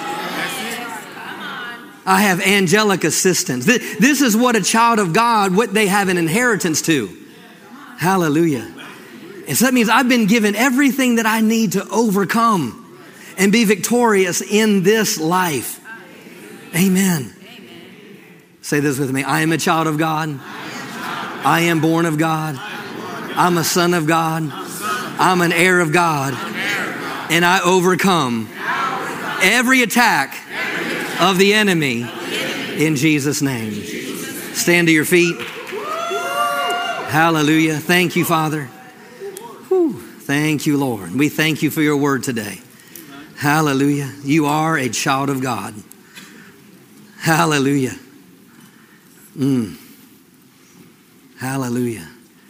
I have angelic assistance. This is what a child of God, what they have an inheritance to. Hallelujah. And so that means I've been given everything that I need to overcome and be victorious in this life. Amen. Say this with me. I am a child of God. I am born of God. I'm a son of God. I'm an heir of God. And I overcome every attack of the enemy in Jesus' name. Stand to your feet. Hallelujah. Thank you, Father. Whew. Thank you, Lord. We thank you for your word today. Hallelujah. You are a child of God. Hallelujah. Mm. Hallelujah.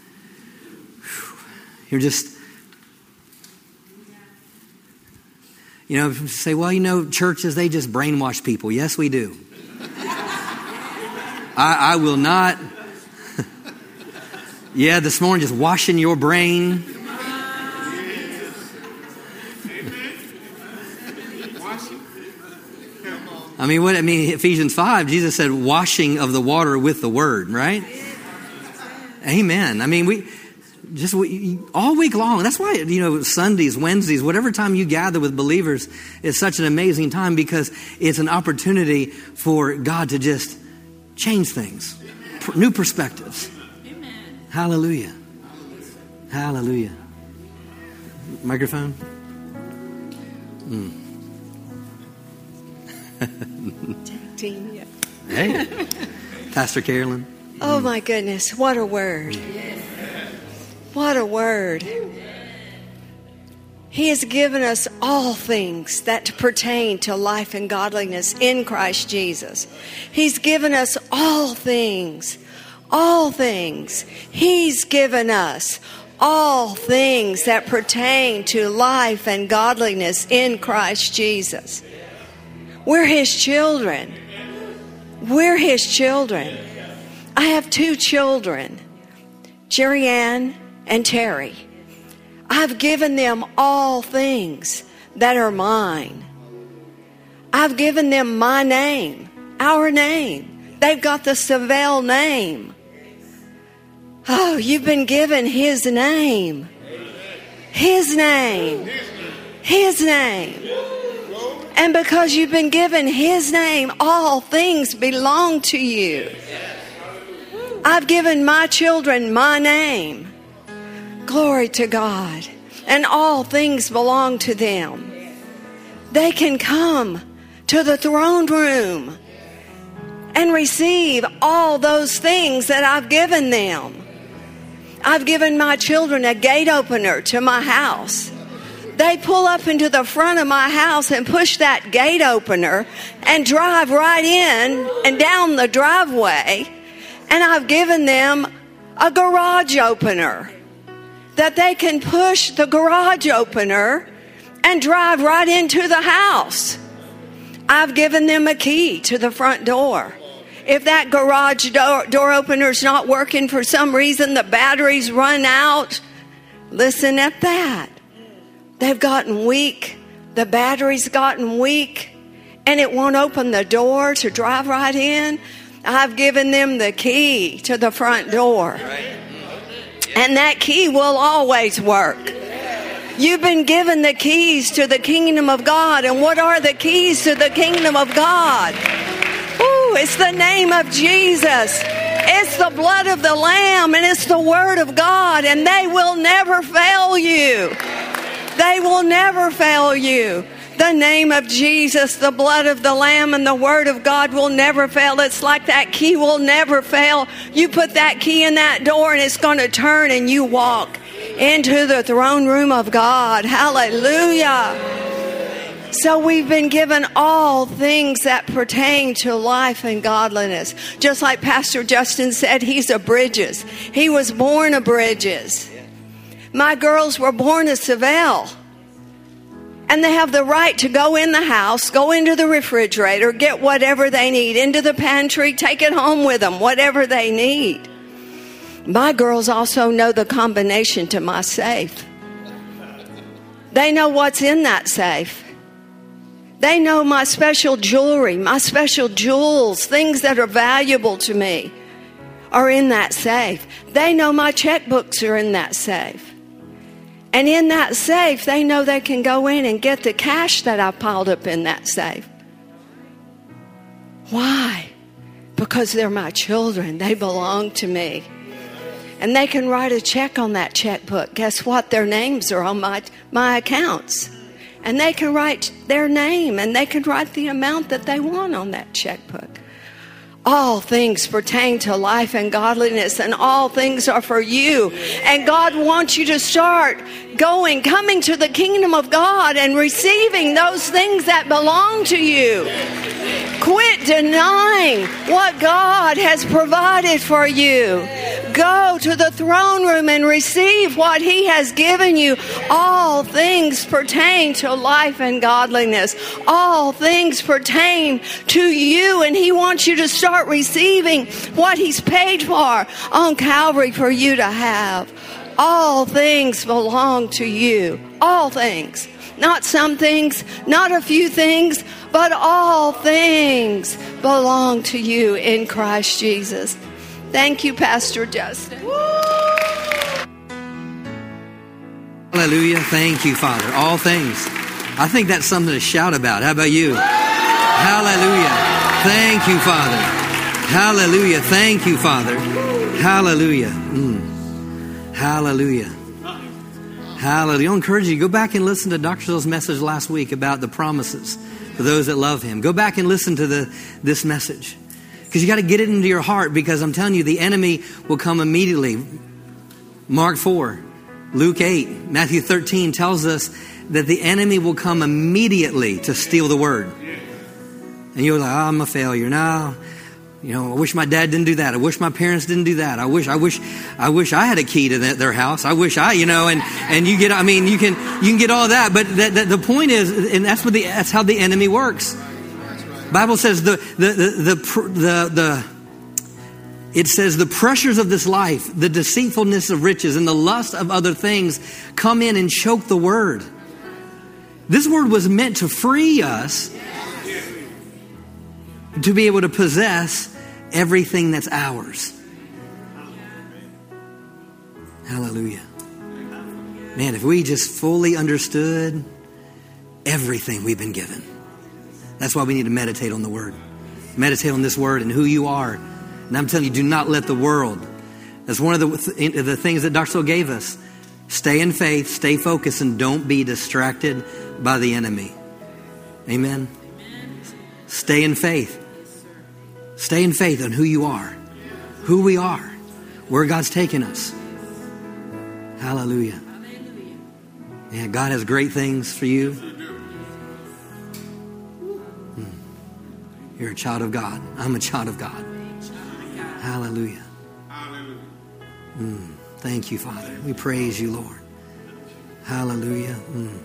You're just, you know, say, well, you know, churches, they just brainwash people. Yes, we do. I, I will not. Yeah, this morning, just washing your brain. I mean, what I mean, Ephesians five, Jesus said, washing of the water with the word, right? Amen. I mean, we just we, all week long. That's why, you know, Sundays, Wednesdays, whatever time you gather with believers is such an amazing time, because it's an opportunity for God to just change things, new perspectives. Amen. Hallelujah. Hallelujah. Microphone. Mm. Team, yeah. Hey, Pastor Carolyn. Oh my goodness, what a word. What a word. He has given us all things that pertain to life and godliness in Christ Jesus. He's given us all things. All things. He's given us all things that pertain to life and godliness in Christ Jesus. We're His children. We're His children. I have two children, Jerry Ann and Terry. I've given them all things that are mine. I've given them my name, our name. They've got the Savelle name. Oh, you've been given His name. His name. His name. And because you've been given His name, all things belong to you. I've given my children my name. Glory to God. And all things belong to them. They can come to the throne room and receive all those things that I've given them. I've given my children a gate opener to my house. They pull up into the front of my house and push that gate opener and drive right in and down the driveway. And I've given them a garage opener that they can push the garage opener and drive right into the house. I've given them a key to the front door. If that garage door, door opener's not working for some reason, the batteries run out, listen at that. They've gotten weak. The battery's gotten weak. And it won't open the door to drive right in. I've given them the key to the front door. And that key will always work. You've been given the keys to the kingdom of God. And what are the keys to the kingdom of God? Ooh, it's the name of Jesus. It's the blood of the Lamb. And it's the word of God. And they will never fail you. They will never fail you. The name of Jesus, the blood of the Lamb, and the Word of God will never fail. It's like that key will never fail. You put that key in that door and it's going to turn and you walk into the throne room of God. Hallelujah. So we've been given all things that pertain to life and godliness. Just like Pastor Justin said, he's a Bridges. He was born a Bridges. My girls were born a Savelle. And they have the right to go in the house, go into the refrigerator, get whatever they need, into the pantry, take it home with them, whatever they need. My girls also know the combination to my safe. They know what's in that safe. They know my special jewelry, my special jewels, things that are valuable to me are in that safe. They know my checkbooks are in that safe. And in that safe, they know they can go in and get the cash that I piled up in that safe. Why? Because they're my children. They belong to me. And they can write a check on that checkbook. Guess what? Their names are on my, my accounts. And they can write their name and they can write the amount that they want on that checkbook. All things pertain to life and godliness, and all things are for you. And God wants you to start going, coming to the kingdom of God and receiving those things that belong to you. Quit denying what God has provided for you. Go to the throne room and receive what He has given you. All things pertain to life and godliness. All things pertain to you, and He wants you to start receiving what He's paid for on Calvary for you to have. All things belong to you. All things. Not some things, not a few things, but all things belong to you in Christ Jesus. Thank you, Pastor Justin. Hallelujah. Thank you, Father. All things. I think that's something to shout about. How about you? Hallelujah. Thank you, Father. Hallelujah. Thank you, Father. Hallelujah. Mm. Hallelujah. Hallelujah. I'll encourage you, go back and listen to Doctor Zill's message last week about the promises for those that love Him. Go back and listen to the this message. Because you got to get it into your heart, because I'm telling you, the enemy will come immediately. Mark four, Luke eight, Matthew thirteen tells us that the enemy will come immediately to steal the word. And you're like, oh, I'm a failure. No. You know, I wish my dad didn't do that. I wish my parents didn't do that. I wish, I wish, I wish I had a key to their house. I wish I, you know, and, and you get, I mean, you can, you can get all that. But that, that, the point is, and that's what the, that's how the enemy works. Bible says the, the, the, the, the, the, it says the pressures of this life, the deceitfulness of riches, and the lust of other things come in and choke the word. This word was meant to free us to be able to possess everything that's ours. Hallelujah. Man, if we just fully understood everything we've been given. That's why we need to meditate on the word. Meditate on this word and who you are. And I'm telling you, do not let the world. That's one of the, the things that Doctor Zill gave us. Stay in faith, stay focused, and don't be distracted by the enemy. Amen. Stay in faith. Stay in faith on who you are, who we are, where God's taken us. Hallelujah. Yeah, God has great things for you. Hmm. You're a child of God. I'm a child of God. Hallelujah. Mm. Thank you, Father. We praise you, Lord. Hallelujah. Mm.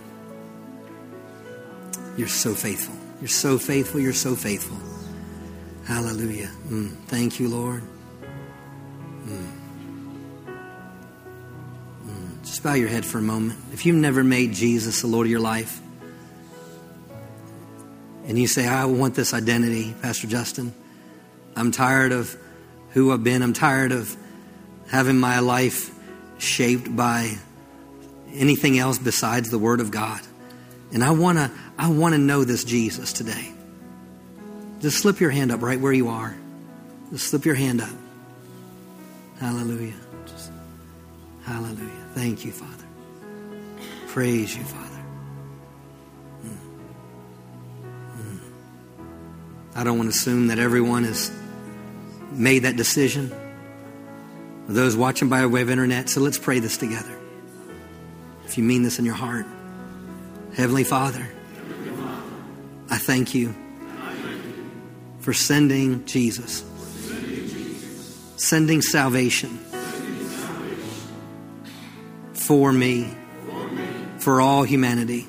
You're so faithful. You're so faithful. You're so faithful. Hallelujah. Mm. Thank you, Lord. Mm. Mm. Just bow your head for a moment. If you've never made Jesus the Lord of your life, and you say, I want this identity, Pastor Justin. I'm tired of who I've been. I'm tired of having my life shaped by anything else besides the Word of God. And I want to I want to know this Jesus today. Just slip your hand up right where you are. Just slip your hand up. Hallelujah. Just, hallelujah. Thank you, Father. Praise you, Father. Mm. I don't want to assume that everyone has made that decision. Those watching by way of internet, so let's pray this together. If you mean this in your heart. Heavenly Father, I thank you for sending Jesus, sending salvation for me, for all humanity.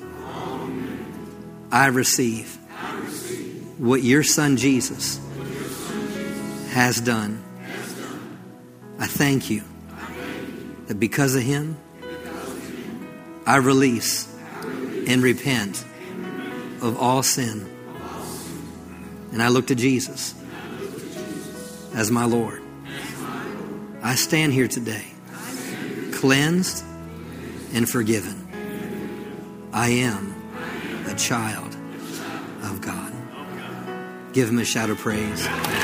I receive what your Son Jesus has done. I thank you that because of him, I release and repent of all sin. And I look to Jesus as my Lord. I stand here today, cleansed and forgiven. I am a child of God. Give him a shout of praise.